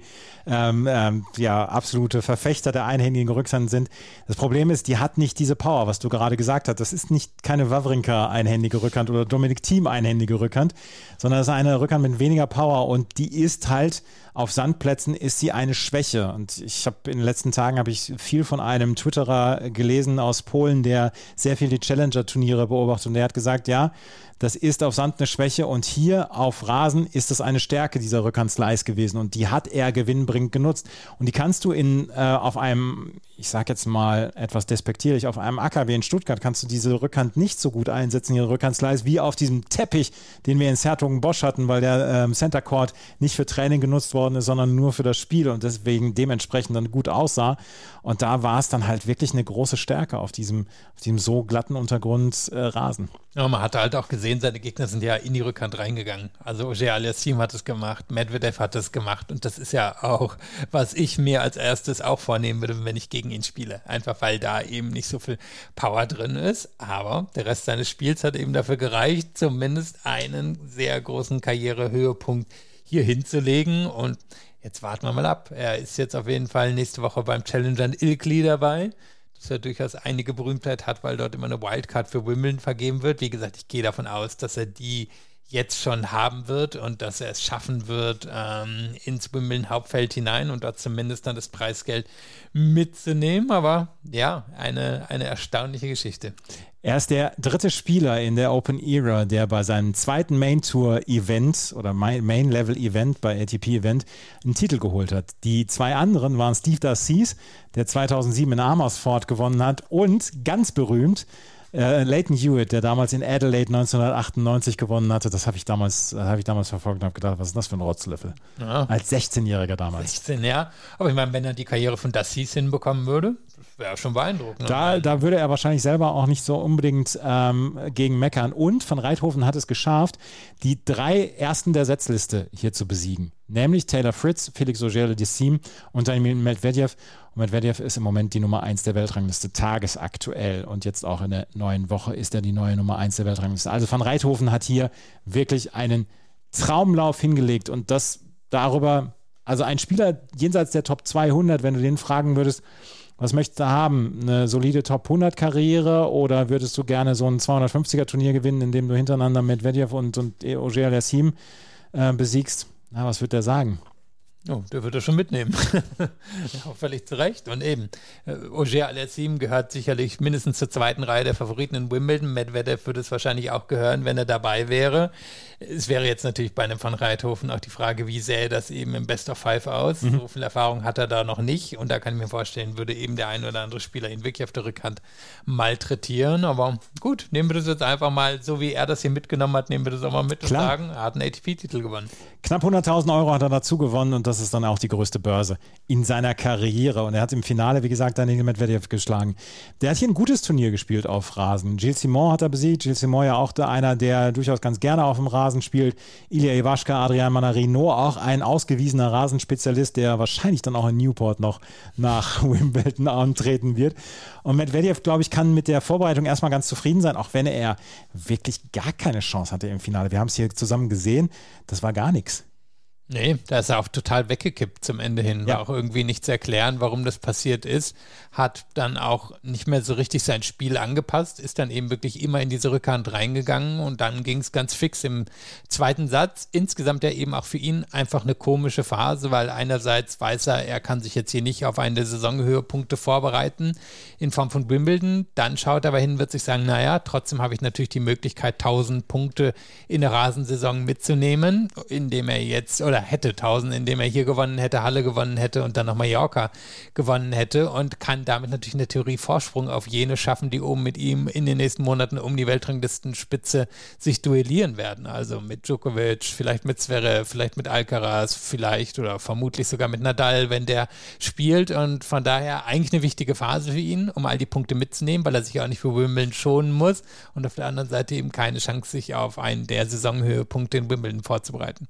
absolute Verfechter der einhändigen Rückhand sind. Das Problem ist, die hat nicht diese Power, was du gerade gesagt hast. Das ist nicht keine Wawrinka einhändige Rückhand oder Dominic Thiem einhändige Rückhand, sondern das ist eine Rückhand mit weniger Power und die ist halt auf Sandplätzen ist sie eine Schwäche. Und ich habe in den letzten Tagen viel von einem Twitterer gelesen aus Polen, der sehr viel die Challenger-Turniere beobachtet und der hat gesagt, ja, das ist auf Sand eine Schwäche und hier auf Rasen ist das eine Stärke dieser Rückhand-Slice gewesen und die hat er gewinnbringend genutzt. Und die kannst du auf einem, ich sag jetzt mal etwas despektierlich, auf einem Acker wie in Stuttgart kannst du diese Rückhand nicht so gut einsetzen, ihre Rückhand-Slice, wie auf diesem Teppich, den wir in 's-Hertogenbosch hatten, weil der Center Court nicht für Training genutzt worden ist, sondern nur für das Spiel und deswegen dementsprechend dann gut aussah. Und da war es dann halt wirklich eine große Stärke auf diesem so glatten Untergrund Rasen. Ja, man hatte halt auch gesehen, seine Gegner sind ja in die Rückhand reingegangen. Also Auger-Aliassime hat es gemacht, Medvedev hat es gemacht und das ist ja auch, was ich mir als erstes auch vornehmen würde, wenn ich gegen ihn spiele. Einfach weil da eben nicht so viel Power drin ist, aber der Rest seines Spiels hat eben dafür gereicht, zumindest einen sehr großen Karrierehöhepunkt hier hinzulegen und jetzt warten wir mal ab. Er ist jetzt auf jeden Fall nächste Woche beim Challenger in Ilkley dabei. dass er durchaus einige Berühmtheit hat, weil dort immer eine Wildcard für Wimbledon vergeben wird. Wie gesagt, ich gehe davon aus, dass er die jetzt schon haben wird und dass er es schaffen wird, ins Wimbledon-Hauptfeld hinein und dort zumindest dann das Preisgeld mitzunehmen. Aber ja, eine erstaunliche Geschichte. Er ist der dritte Spieler in der Open Era, der bei seinem zweiten Main-Tour-Event oder Main-Level-Event bei ATP-Event einen Titel geholt hat. Die zwei anderen waren Steve Darcis, der 2007 in Amersfoort gewonnen hat, und ganz berühmt Lleyton Hewitt, der damals in Adelaide 1998 gewonnen hatte. Das habe ich damals verfolgt und habe gedacht, was ist das für ein Rotzlöffel? Ja. Als 16-Jähriger damals. 16, ja. Aber ich meine, wenn er die Karriere von Darcis hinbekommen würde, das wäre schon beeindruckend. Da würde er wahrscheinlich selber auch nicht so unbedingt gegen meckern. Und Van Rijthoven hat es geschafft, die 3 Ersten der Setzliste hier zu besiegen. Nämlich Taylor Fritz, Felix Auger-Aliassime und Daniil Medvedev. Und Medvedev ist im Moment die Nummer 1 der Weltrangliste, tagesaktuell. Und jetzt auch in der neuen Woche ist er die neue Nummer 1 der Weltrangliste. Also Van Rijthoven hat hier wirklich einen Traumlauf hingelegt. Und das darüber, also ein Spieler jenseits der Top 200, wenn du den fragen würdest, was möchtest du haben? Eine solide Top 100 Karriere oder würdest du gerne so ein 250er Turnier gewinnen, in dem du hintereinander Medvedev und Auger-Aliassime besiegst? Na, was wird der sagen? Oh, der wird das schon mitnehmen. Ja, völlig zu Recht. Und eben, Auger-Aliassime gehört sicherlich mindestens zur zweiten Reihe der Favoriten in Wimbledon. Medvedev würde es wahrscheinlich auch gehören, wenn er dabei wäre. Es wäre jetzt natürlich bei einem Van Rijthoven auch die Frage, wie sähe das eben im Best of Five aus? So viel Erfahrung hat er da noch nicht. Und da kann ich mir vorstellen, würde eben der ein oder andere Spieler ihn wirklich auf der Rückhand malträtieren. Aber gut, nehmen wir das jetzt einfach mal, so wie er das hier mitgenommen hat, nehmen wir das auch mal mit und sagen, er hat einen ATP-Titel gewonnen. Knapp 100.000 Euro hat er dazu gewonnen und das ist dann auch die größte Börse in seiner Karriere. Und er hat im Finale, wie gesagt, Daniil Medvedev geschlagen. Der hat hier ein gutes Turnier gespielt auf Rasen. Gilles Simon hat er besiegt. Gilles Simon ja auch einer, der durchaus ganz gerne auf dem Rasen spielt. Ilya Ivashka, Adrian Manarino, auch ein ausgewiesener Rasenspezialist, der wahrscheinlich dann auch in Newport noch nach Wimbledon antreten wird. Und Medvedev, glaube ich, kann mit der Vorbereitung erstmal ganz zufrieden sein, auch wenn er wirklich gar keine Chance hatte im Finale. Wir haben es hier zusammen gesehen. Das war gar nichts. Nee, da ist er auch total weggekippt zum Ende hin. War auch irgendwie nicht zu erklären, warum das passiert ist. Hat dann auch nicht mehr so richtig sein Spiel angepasst, ist dann eben wirklich immer in diese Rückhand reingegangen und dann ging es ganz fix im zweiten Satz. Insgesamt ja eben auch für ihn einfach eine komische Phase, weil einerseits weiß er kann sich jetzt hier nicht auf eine der Saisonhöhepunkte vorbereiten in Form von Wimbledon. Dann schaut er aber hin, wird sich sagen, naja, trotzdem habe ich natürlich die Möglichkeit, 1000 Punkte in der Rasensaison mitzunehmen, indem er jetzt, oder hätte 1000, indem er hier gewonnen hätte, Halle gewonnen hätte und dann noch Mallorca gewonnen hätte und kann damit natürlich in der Theorie Vorsprung auf jene schaffen, die oben mit ihm in den nächsten Monaten um die Weltranglistenspitze sich duellieren werden. Also mit Djokovic, vielleicht mit Zverev, vielleicht mit Alcaraz, vielleicht oder vermutlich sogar mit Nadal, wenn der spielt und von daher eigentlich eine wichtige Phase für ihn, um all die Punkte mitzunehmen, weil er sich auch nicht für Wimbledon schonen muss und auf der anderen Seite eben keine Chance, sich auf einen der Saisonhöhepunkte in Wimbledon vorzubereiten.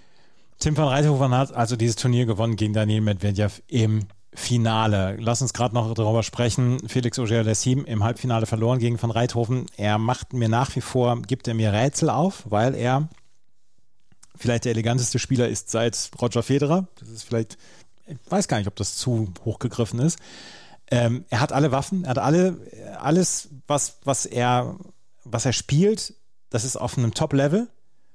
Tim van Rijthoven hat also dieses Turnier gewonnen gegen Daniil Medvedev im Finale. Lass uns gerade noch darüber sprechen. Felix Auger-Aliassime im Halbfinale verloren gegen van Rijthoven. Er macht mir nach wie vor, gibt er mir Rätsel auf, weil er vielleicht der eleganteste Spieler ist seit Roger Federer. Das ist vielleicht, ich weiß gar nicht, ob das zu hochgegriffen ist. Er hat alle Waffen, er hat alles, was er spielt, das ist auf einem Top-Level.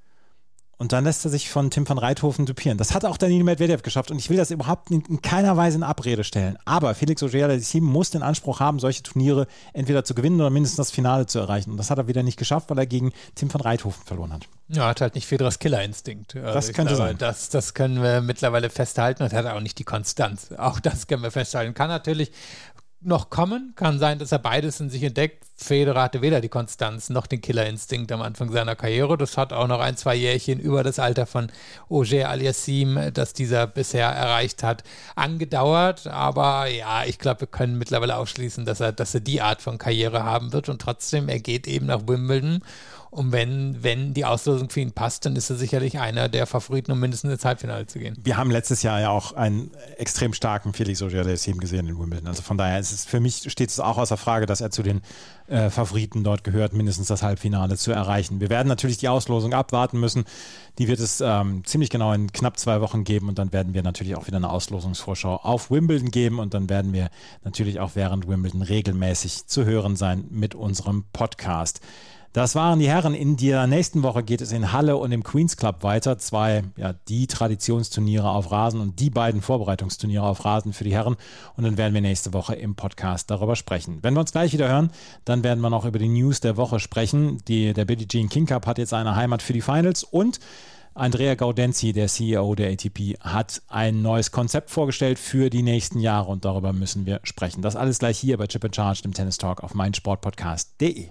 Und dann lässt er sich von Tim van Rijthoven dupieren. Das hat auch Daniil Medvedev geschafft und ich will das überhaupt in keiner Weise in Abrede stellen. Aber Felix Auger-Aliassime muss den Anspruch haben, solche Turniere entweder zu gewinnen oder mindestens das Finale zu erreichen. Und das hat er wieder nicht geschafft, weil er gegen Tim van Rijthoven verloren hat. Ja, hat halt nicht Federers Killerinstinkt. Also das könnte sein. Das können wir mittlerweile festhalten und hat auch nicht die Konstanz. Auch das können wir festhalten. Kann natürlich noch kommen, kann sein, dass er beides in sich entdeckt. Federer hatte weder die Konstanz noch den Killerinstinkt am Anfang seiner Karriere. Das hat auch noch 1-2 Jährchen über das Alter von Auger-Aliassime, das dieser bisher erreicht hat, angedauert. Aber ja, ich glaube, wir können mittlerweile ausschließen, dass er die Art von Karriere haben wird und trotzdem, er geht eben nach Wimbledon. Und wenn die Auslosung für ihn passt, dann ist er sicherlich einer der Favoriten, um mindestens ins Halbfinale zu gehen. Wir haben letztes Jahr ja auch einen extrem starken Felix Auger-Aliassime gesehen in Wimbledon. Also von daher ist es für mich, steht es auch außer Frage, dass er zu den Favoriten dort gehört, mindestens das Halbfinale zu erreichen. Wir werden natürlich die Auslosung abwarten müssen. Die wird es ziemlich genau in knapp 2 Wochen geben und dann werden wir natürlich auch wieder eine Auslosungsvorschau auf Wimbledon geben und dann werden wir natürlich auch während Wimbledon regelmäßig zu hören sein mit unserem Podcast. Das waren die Herren. In der nächsten Woche geht es in Halle und im Queen's Club weiter. 2, die Traditionsturniere auf Rasen und die beiden Vorbereitungsturniere auf Rasen für die Herren. Und dann werden wir nächste Woche im Podcast darüber sprechen. Wenn wir uns gleich wieder hören, dann werden wir noch über die News der Woche sprechen. Der Billie Jean King Cup hat jetzt eine Heimat für die Finals und Andrea Gaudenzi, der CEO der ATP, hat ein neues Konzept vorgestellt für die nächsten Jahre und darüber müssen wir sprechen. Das alles gleich hier bei Chip & Charge, dem Tennis Talk auf meinsportpodcast.de.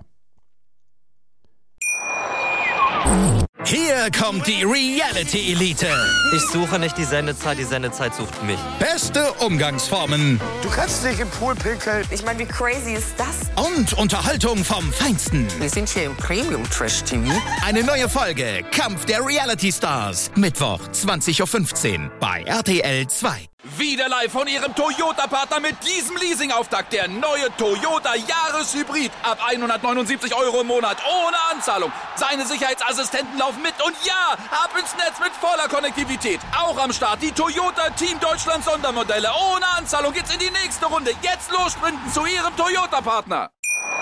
Hier kommt die Reality Elite. Ich suche nicht die Sendezeit sucht mich. Beste Umgangsformen. Du kannst nicht im Pool pinkeln. Ich meine, wie crazy ist das? Und Unterhaltung vom Feinsten. Wir sind hier im Premium Trash TV. Eine neue Folge Kampf der Reality Stars. Mittwoch 20.15 Uhr bei RTL 2. Wieder live von Ihrem Toyota-Partner mit diesem Leasing-Auftakt. Der neue Toyota Jahreshybrid. Ab 179 € im Monat. Ohne Anzahlung. Seine Sicherheitsassistenten laufen mit. Und ja, ab ins Netz mit voller Konnektivität. Auch am Start die Toyota Team Deutschland Sondermodelle. Ohne Anzahlung geht's in die nächste Runde. Jetzt los sprinten zu Ihrem Toyota-Partner.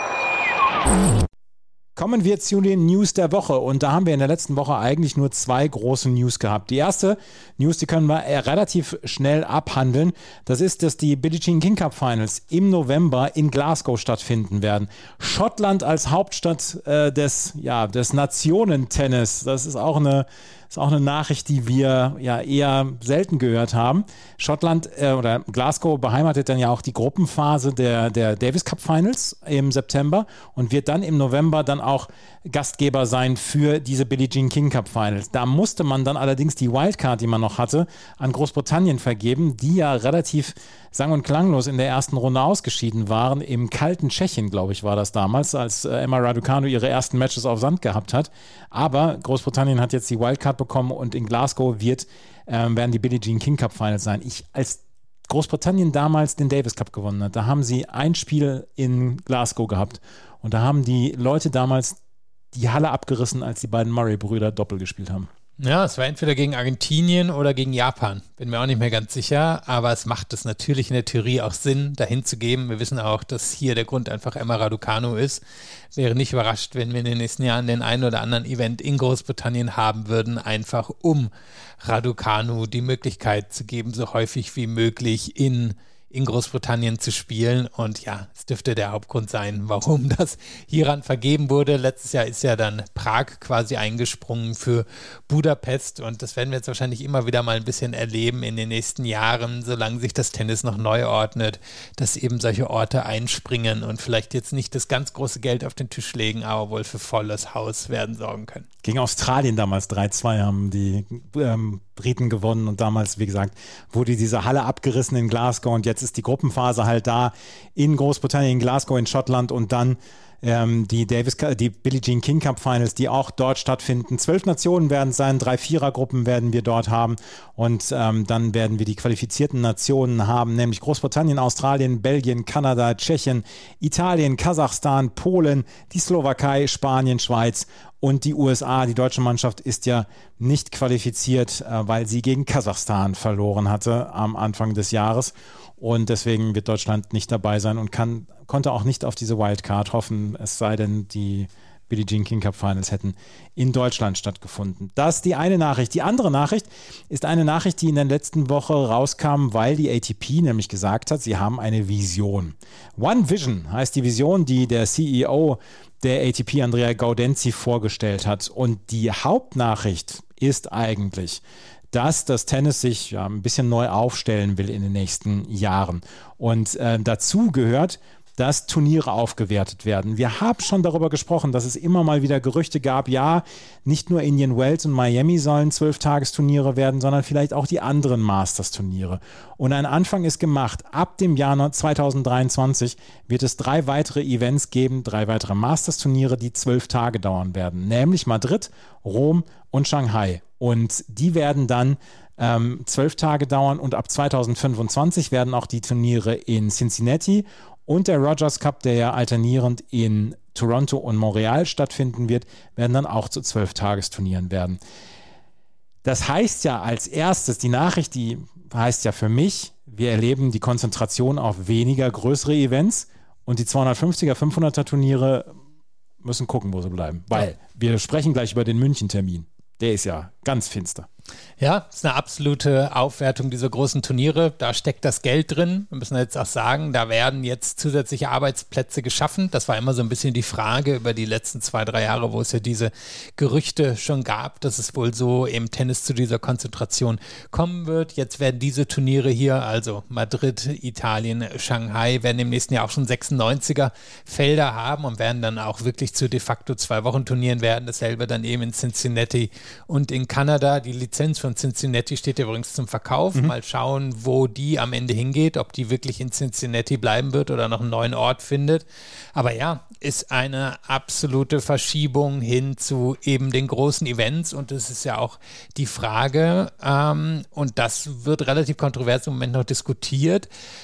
Kommen wir zu den News der Woche und da haben wir in der letzten Woche eigentlich nur 2 große News gehabt. Die erste News, die können wir relativ schnell abhandeln. Das ist, dass die Billie Jean King Cup Finals im November in Glasgow stattfinden werden. Schottland als Hauptstadt des Nationentennis. Das ist auch eine Nachricht, die wir ja eher selten gehört haben. Schottland oder Glasgow beheimatet dann ja auch die Gruppenphase der Davis Cup Finals im September und wird dann im November dann auch Gastgeber sein für diese Billie Jean King Cup Finals. Da musste man dann allerdings die Wildcard, die man noch hatte, an Großbritannien vergeben, die ja relativ sang- und klanglos in der ersten Runde ausgeschieden waren. Im kalten Tschechien, glaube ich, war das damals, als Emma Raducanu ihre ersten Matches auf Sand gehabt hat. Aber Großbritannien hat jetzt die Wildcard bekommen und in Glasgow werden die Billie Jean King Cup Finals sein. Als Großbritannien damals den Davis Cup gewonnen hat, da haben sie ein Spiel in Glasgow gehabt und da haben die Leute damals die Halle abgerissen, als die beiden Murray-Brüder Doppel gespielt haben. Ja, es war entweder gegen Argentinien oder gegen Japan. Bin mir auch nicht mehr ganz sicher, aber es macht es natürlich in der Theorie auch Sinn, dahin zu geben. Wir wissen auch, dass hier der Grund einfach Emma Raducanu ist. Wäre nicht überrascht, wenn wir in den nächsten Jahren den einen oder anderen Event in Großbritannien haben würden, einfach um Raducanu die Möglichkeit zu geben, so häufig wie möglich in Großbritannien zu spielen. Und ja, es dürfte der Hauptgrund sein, warum das hieran vergeben wurde. Letztes Jahr ist ja dann Prag quasi eingesprungen für Budapest und das werden wir jetzt wahrscheinlich immer wieder mal ein bisschen erleben in den nächsten Jahren, solange sich das Tennis noch neu ordnet, dass eben solche Orte einspringen und vielleicht jetzt nicht das ganz große Geld auf den Tisch legen, aber wohl für volles Haus werden sorgen können. Gegen Australien damals 3-2 haben die Briten gewonnen und damals, wie gesagt, wurde diese Halle abgerissen in Glasgow und jetzt ist die Gruppenphase halt da in Großbritannien, in Glasgow, in Schottland und dann die Billie Jean King Cup Finals, die auch dort stattfinden. 12 Nationen werden es sein, 3 Vierergruppen werden wir dort haben und dann werden wir die qualifizierten Nationen haben, nämlich Großbritannien, Australien, Belgien, Kanada, Tschechien, Italien, Kasachstan, Polen, die Slowakei, Spanien, Schweiz und die USA. Die deutsche Mannschaft ist ja nicht qualifiziert, weil sie gegen Kasachstan verloren hatte am Anfang des Jahres. Und deswegen wird Deutschland nicht dabei sein und konnte auch nicht auf diese Wildcard hoffen, es sei denn, die Billie Jean King Cup Finals hätten in Deutschland stattgefunden. Das ist die eine Nachricht. Die andere Nachricht ist eine Nachricht, die in der letzten Woche rauskam, weil die ATP nämlich gesagt hat, sie haben eine Vision. One Vision heißt die Vision, die der CEO der ATP, Andrea Gaudenzi, vorgestellt hat. Und die Hauptnachricht ist eigentlich, dass das Tennis sich ein bisschen neu aufstellen will in den nächsten Jahren. Und dazu gehört, dass Turniere aufgewertet werden. Wir haben schon darüber gesprochen, dass es immer mal wieder Gerüchte gab, ja, nicht nur Indian Wells und Miami sollen 12-Tagesturniere werden, sondern vielleicht auch die anderen Masters-Turniere. Und ein Anfang ist gemacht. Ab dem Jahr 2023 wird es 3 weitere Events geben, 3 weitere Masters-Turniere, die 12 Tage dauern werden, nämlich Madrid, Rom und Shanghai. Und die werden dann 12 Tage dauern und ab 2025 werden auch die Turniere in Cincinnati und der Rogers Cup, der ja alternierend in Toronto und Montreal stattfinden wird, werden dann auch zu 12-Tagesturnieren werden. Das heißt ja als erstes, die Nachricht, die heißt ja für mich, wir erleben die Konzentration auf weniger größere Events und die 250er, 500er Turniere müssen gucken, wo sie bleiben. Weil wir sprechen gleich über den München-Termin. Der ist ja ganz finster. Ja, ist eine absolute Aufwertung dieser großen Turniere. Da steckt das Geld drin. Wir müssen jetzt auch sagen, da werden jetzt zusätzliche Arbeitsplätze geschaffen. Das war immer so ein bisschen die Frage über die letzten 2-3 Jahre, wo es ja diese Gerüchte schon gab, dass es wohl so im Tennis zu dieser Konzentration kommen wird. Jetzt werden diese Turniere hier, also Madrid, Italien, Shanghai, werden im nächsten Jahr auch schon 96er Felder haben und werden dann auch wirklich zu de facto 2-Wochen-Turnieren werden. Dasselbe dann eben in Cincinnati und in Kanada. Die Lizenz von Cincinnati steht ja übrigens zum Verkauf. Mal schauen, wo die am Ende hingeht, ob die wirklich in Cincinnati bleiben wird oder noch einen neuen Ort findet. Aber ja, ist eine absolute Verschiebung hin zu eben den großen Events und es ist ja auch die Frage, und das wird relativ kontrovers im Moment noch diskutiert,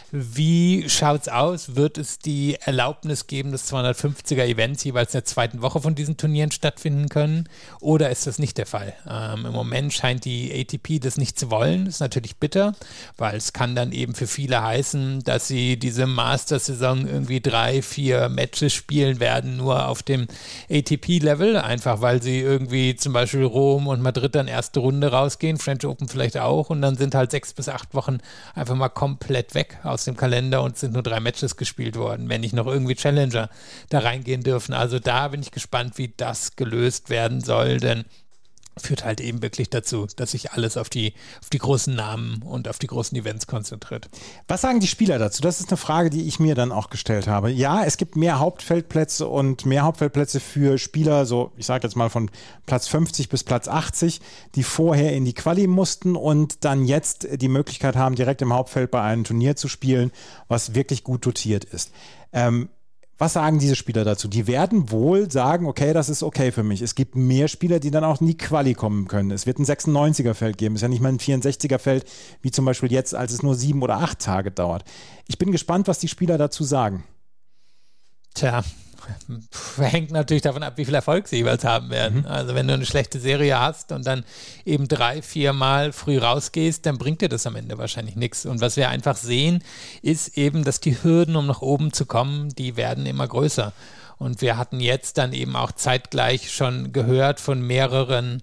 wie schaut es aus? Wird es die Erlaubnis geben, dass 250er Events jeweils in der zweiten Woche von diesen Turnieren stattfinden können oder ist das nicht der Fall? Im Moment scheint die ATP das nicht zu wollen. Das ist natürlich bitter, weil es kann dann eben für viele heißen, dass sie diese Masters-Saison irgendwie 3-4 Matches spielen werden, nur auf dem ATP-Level, einfach weil sie irgendwie zum Beispiel Rom und Madrid dann erste Runde rausgehen, French Open vielleicht auch und dann sind halt 6 bis 8 Wochen einfach mal komplett weg aus dem Kalender und sind nur 3 Matches gespielt worden, wenn nicht noch irgendwie Challenger da reingehen dürfen. Also da bin ich gespannt, wie das gelöst werden soll, denn führt halt eben wirklich dazu, dass sich alles auf die großen Namen und auf die großen Events konzentriert. Was sagen die Spieler dazu? Das ist eine Frage, die ich mir dann auch gestellt habe. Ja, es gibt mehr Hauptfeldplätze und mehr Hauptfeldplätze für Spieler, so ich sage jetzt mal von Platz 50 bis Platz 80, die vorher in die Quali mussten und dann jetzt die Möglichkeit haben, direkt im Hauptfeld bei einem Turnier zu spielen, was wirklich gut dotiert ist. Was sagen diese Spieler dazu? Die werden wohl sagen, okay, das ist okay für mich. Es gibt mehr Spieler, die dann auch in die Quali kommen können. Es wird ein 96er-Feld geben. Es ist ja nicht mal ein 64er-Feld, wie zum Beispiel jetzt, als es nur 7 oder 8 Tage dauert. Ich bin gespannt, was die Spieler dazu sagen. Tja, hängt natürlich davon ab, wie viel Erfolg sie jeweils haben werden. Also wenn du eine schlechte Serie hast und dann eben 3-4 Mal früh rausgehst, dann bringt dir das am Ende wahrscheinlich nichts. Und was wir einfach sehen, ist eben, dass die Hürden, um nach oben zu kommen, die werden immer größer. Und wir hatten jetzt dann eben auch zeitgleich schon gehört von mehreren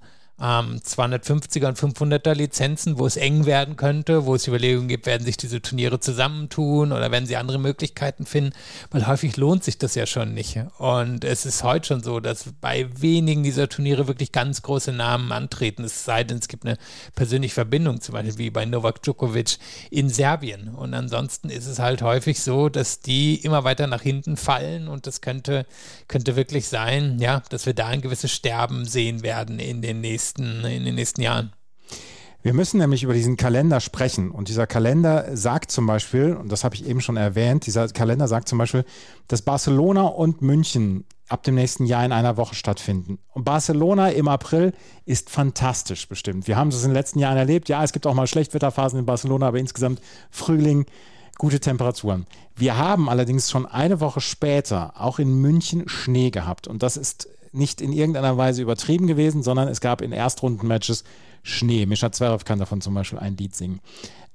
250er und 500er Lizenzen, wo es eng werden könnte, wo es Überlegungen gibt, werden sich diese Turniere zusammentun oder werden sie andere Möglichkeiten finden, weil häufig lohnt sich das ja schon nicht. Und es ist heute schon so, dass bei wenigen dieser Turniere wirklich ganz große Namen antreten, es sei denn, es gibt eine persönliche Verbindung, zum Beispiel wie bei Novak Djokovic in Serbien. Und ansonsten ist es halt häufig so, dass die immer weiter nach hinten fallen und das könnte wirklich sein, ja, dass wir da ein gewisses Sterben sehen werden in den nächsten Jahren. Wir müssen nämlich über diesen Kalender sprechen und dieser Kalender sagt zum Beispiel, und das habe ich eben schon erwähnt, dieser Kalender sagt zum Beispiel, dass Barcelona und München ab dem nächsten Jahr in einer Woche stattfinden. Und Barcelona im April ist fantastisch bestimmt. Wir haben es in den letzten Jahren erlebt. Ja, es gibt auch mal Schlechtwetterphasen in Barcelona, aber insgesamt Frühling, gute Temperaturen. Wir haben allerdings schon eine Woche später auch in München Schnee gehabt und das ist nicht in irgendeiner Weise übertrieben gewesen, sondern es gab in Erstrunden-Matches Schnee. Mischa Zverev kann davon zum Beispiel ein Lied singen.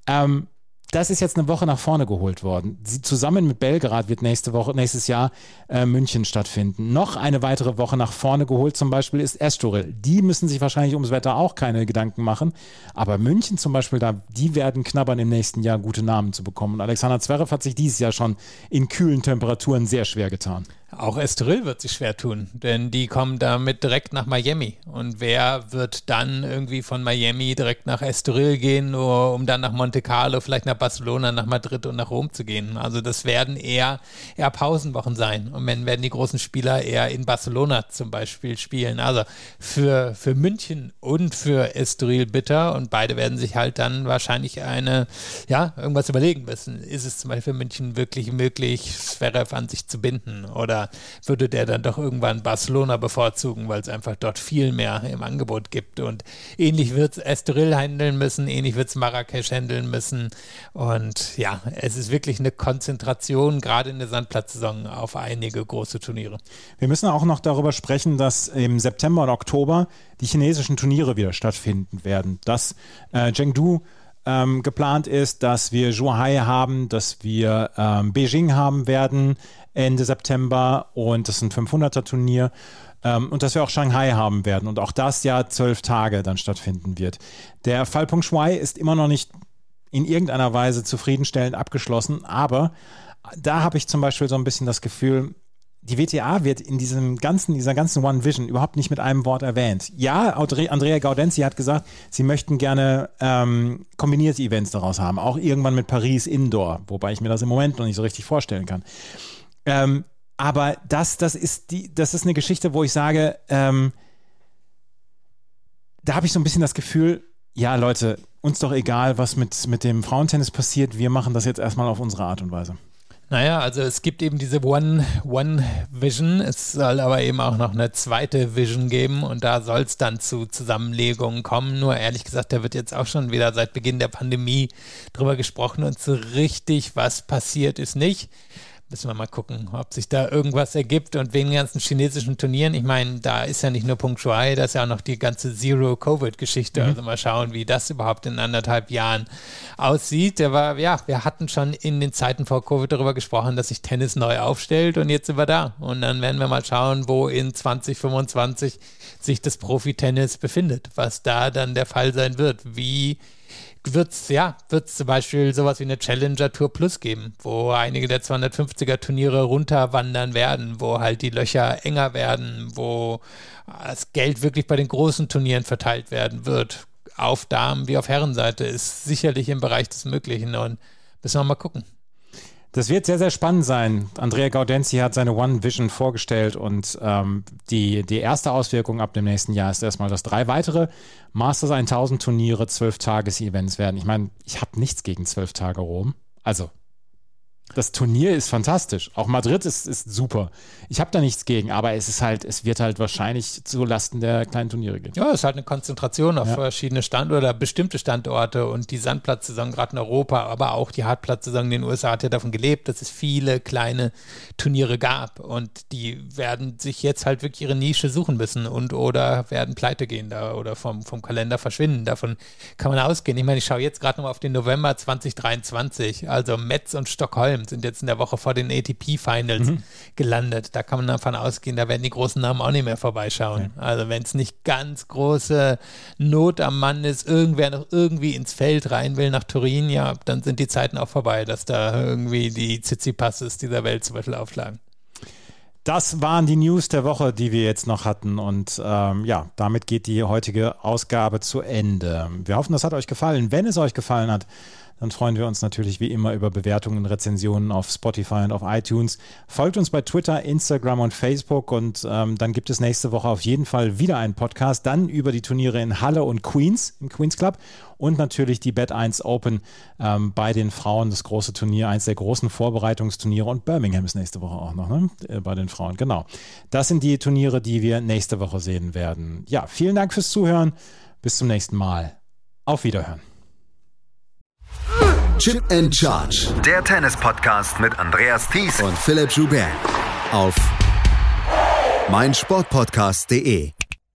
Das ist jetzt eine Woche nach vorne geholt worden. Zusammen mit Belgrad wird nächstes Jahr München stattfinden. Noch eine weitere Woche nach vorne geholt zum Beispiel ist Estoril. Die müssen sich wahrscheinlich ums Wetter auch keine Gedanken machen. Aber München zum Beispiel, die werden knabbern im nächsten Jahr gute Namen zu bekommen. Und Alexander Zverev hat sich dieses Jahr schon in kühlen Temperaturen sehr schwer getan. Auch Estoril wird sich schwer tun, denn die kommen damit direkt nach Miami. Und wer wird dann irgendwie von Miami direkt nach Estoril gehen, nur um dann nach Monte Carlo, vielleicht nach Barcelona, nach Madrid und nach Rom zu gehen? Also das werden eher Pausenwochen sein. Und dann werden die großen Spieler eher in Barcelona zum Beispiel spielen. Also für München und für Estoril bitter. Und beide werden sich halt dann wahrscheinlich irgendwas überlegen müssen. Ist es zum Beispiel für München wirklich möglich, Zverev an sich zu binden? Oder oder würde der dann doch irgendwann Barcelona bevorzugen, weil es einfach dort viel mehr im Angebot gibt. Und ähnlich wird es Estoril handeln müssen, ähnlich wird es Marrakesch handeln müssen. Und ja, es ist wirklich eine Konzentration, gerade in der Sandplatzsaison, auf einige große Turniere. Wir müssen auch noch darüber sprechen, dass im September und Oktober die chinesischen Turniere wieder stattfinden werden. Dass Chengdu geplant ist, dass wir Zhuhai haben, dass wir Beijing haben werden Ende September und das ist ein 500er-Turnier und dass wir auch Shanghai haben werden und auch das ja 12 Tage dann stattfinden wird. Der Fall Peng Shuai ist immer noch nicht in irgendeiner Weise zufriedenstellend abgeschlossen, aber da habe ich zum Beispiel so ein bisschen das Gefühl, die WTA wird in dieser ganzen One Vision überhaupt nicht mit einem Wort erwähnt. Ja, Andrea Gaudenzi hat gesagt, sie möchten gerne kombinierte Events daraus haben, auch irgendwann mit Paris Indoor, wobei ich mir das im Moment noch nicht so richtig vorstellen kann. Aber das ist eine Geschichte, wo ich sage, da habe ich so ein bisschen das Gefühl, ja Leute, uns doch egal, was mit dem Frauentennis passiert, wir machen das jetzt erstmal auf unsere Art und Weise. Naja, also es gibt eben diese One Vision, es soll aber eben auch noch eine zweite Vision geben und da soll es dann zu Zusammenlegungen kommen. Nur ehrlich gesagt, da wird jetzt auch schon wieder seit Beginn der Pandemie drüber gesprochen und so richtig was passiert ist nicht. Müssen wir mal gucken, ob sich da irgendwas ergibt und wegen den ganzen chinesischen Turnieren, ich meine, da ist ja nicht nur Peng Shuai, da ist ja auch noch die ganze Zero-Covid-Geschichte, also mal schauen, wie das überhaupt in 1,5 Jahren aussieht. Wir hatten schon in den Zeiten vor Covid darüber gesprochen, dass sich Tennis neu aufstellt und jetzt sind wir da und dann werden wir mal schauen, wo in 2025 sich das Profi-Tennis befindet, was da dann der Fall sein wird, wird es zum Beispiel sowas wie eine Challenger Tour Plus geben, wo einige der 250er Turniere runterwandern werden, wo halt die Löcher enger werden, wo das Geld wirklich bei den großen Turnieren verteilt werden wird. Auf Damen- wie auf Herrenseite ist sicherlich im Bereich des Möglichen und müssen wir mal gucken. Das wird sehr, sehr spannend sein. Andrea Gaudenzi hat seine One Vision vorgestellt und die erste Auswirkung ab dem nächsten Jahr ist erstmal, dass 3 weitere Masters 1000 Turniere 12-Tages-Events werden. Ich meine, ich habe nichts gegen 12 Tage Rom. Also, das Turnier ist fantastisch. Auch Madrid ist super. Ich habe da nichts gegen, aber es wird halt wahrscheinlich zulasten der kleinen Turniere gehen. Ja, es ist halt eine Konzentration auf verschiedene Standorte oder bestimmte Standorte und die Sandplatzsaison gerade in Europa, aber auch die Hartplatzsaison in den USA hat ja davon gelebt, dass es viele kleine Turniere gab und die werden sich jetzt halt wirklich ihre Nische suchen müssen oder werden pleite gehen da oder vom Kalender verschwinden. Davon kann man ausgehen. Ich meine, ich schaue jetzt gerade noch auf den November 2023, also Metz und Stockholm sind jetzt in der Woche vor den ATP-Finals gelandet. Da kann man davon ausgehen, da werden die großen Namen auch nicht mehr vorbeischauen. Ja. Also wenn es nicht ganz große Not am Mann ist, irgendwer noch irgendwie ins Feld rein will nach Turin, ja, dann sind die Zeiten auch vorbei, dass da irgendwie die Tsitsipasses dieser Welt zum Beispiel aufschlagen. Das waren die News der Woche, die wir jetzt noch hatten und damit geht die heutige Ausgabe zu Ende. Wir hoffen, das hat euch gefallen. Wenn es euch gefallen hat, dann freuen wir uns natürlich wie immer über Bewertungen und Rezensionen auf Spotify und auf iTunes. Folgt uns bei Twitter, Instagram und Facebook und dann gibt es nächste Woche auf jeden Fall wieder einen Podcast, dann über die Turniere in Halle und Queens, im Queens Club und natürlich die Bet1 Open bei den Frauen, das große Turnier, eins der großen Vorbereitungsturniere und Birmingham ist nächste Woche auch noch, ne? Bei den Frauen, genau. Das sind die Turniere, die wir nächste Woche sehen werden. Ja, vielen Dank fürs Zuhören, bis zum nächsten Mal. Auf Wiederhören. Chip and Charge. Der Tennis-Podcast mit Andreas Thies und Philipp Joubert. Auf meinsportpodcast.de.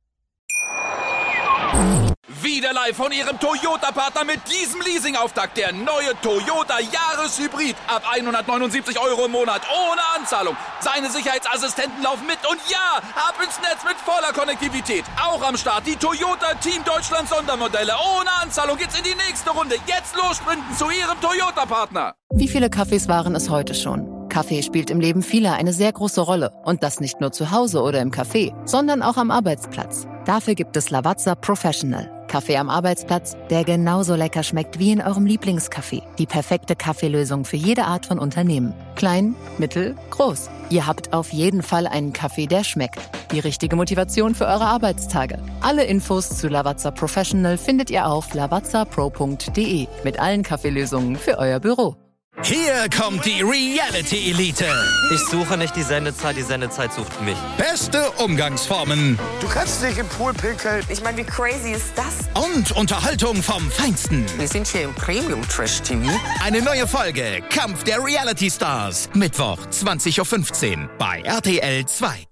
Wieder live von Ihrem Toyota-Partner mit diesem Leasing-Auftakt. Der neue Toyota Jahreshybrid. Ab 179 € im Monat. Ohne Anzahlung. Seine Sicherheitsassistenten laufen mit. Und ja, ab ins Netz mit voller Konnektivität. Auch am Start die Toyota Team Deutschland Sondermodelle. Ohne Anzahlung geht's in die nächste Runde. Jetzt los sprinten zu Ihrem Toyota-Partner. Wie viele Kaffees waren es heute schon? Kaffee spielt im Leben vieler eine sehr große Rolle. Und das nicht nur zu Hause oder im Café, sondern auch am Arbeitsplatz. Dafür gibt es Lavazza Professional. Kaffee am Arbeitsplatz, der genauso lecker schmeckt wie in eurem Lieblingscafé. Die perfekte Kaffeelösung für jede Art von Unternehmen. Klein, mittel, groß. Ihr habt auf jeden Fall einen Kaffee, der schmeckt. Die richtige Motivation für eure Arbeitstage. Alle Infos zu Lavazza Professional findet ihr auf lavazzapro.de mit allen Kaffeelösungen für euer Büro. Hier kommt die Reality Elite. Ich suche nicht die Sendezeit sucht mich. Beste Umgangsformen. Du kannst nicht im Pool pinkeln. Ich meine, wie crazy ist das? Und Unterhaltung vom Feinsten. Wir sind hier im Premium-Trash-TV. Eine neue Folge Kampf der Reality Stars. Mittwoch, 20:15 Uhr bei RTL 2.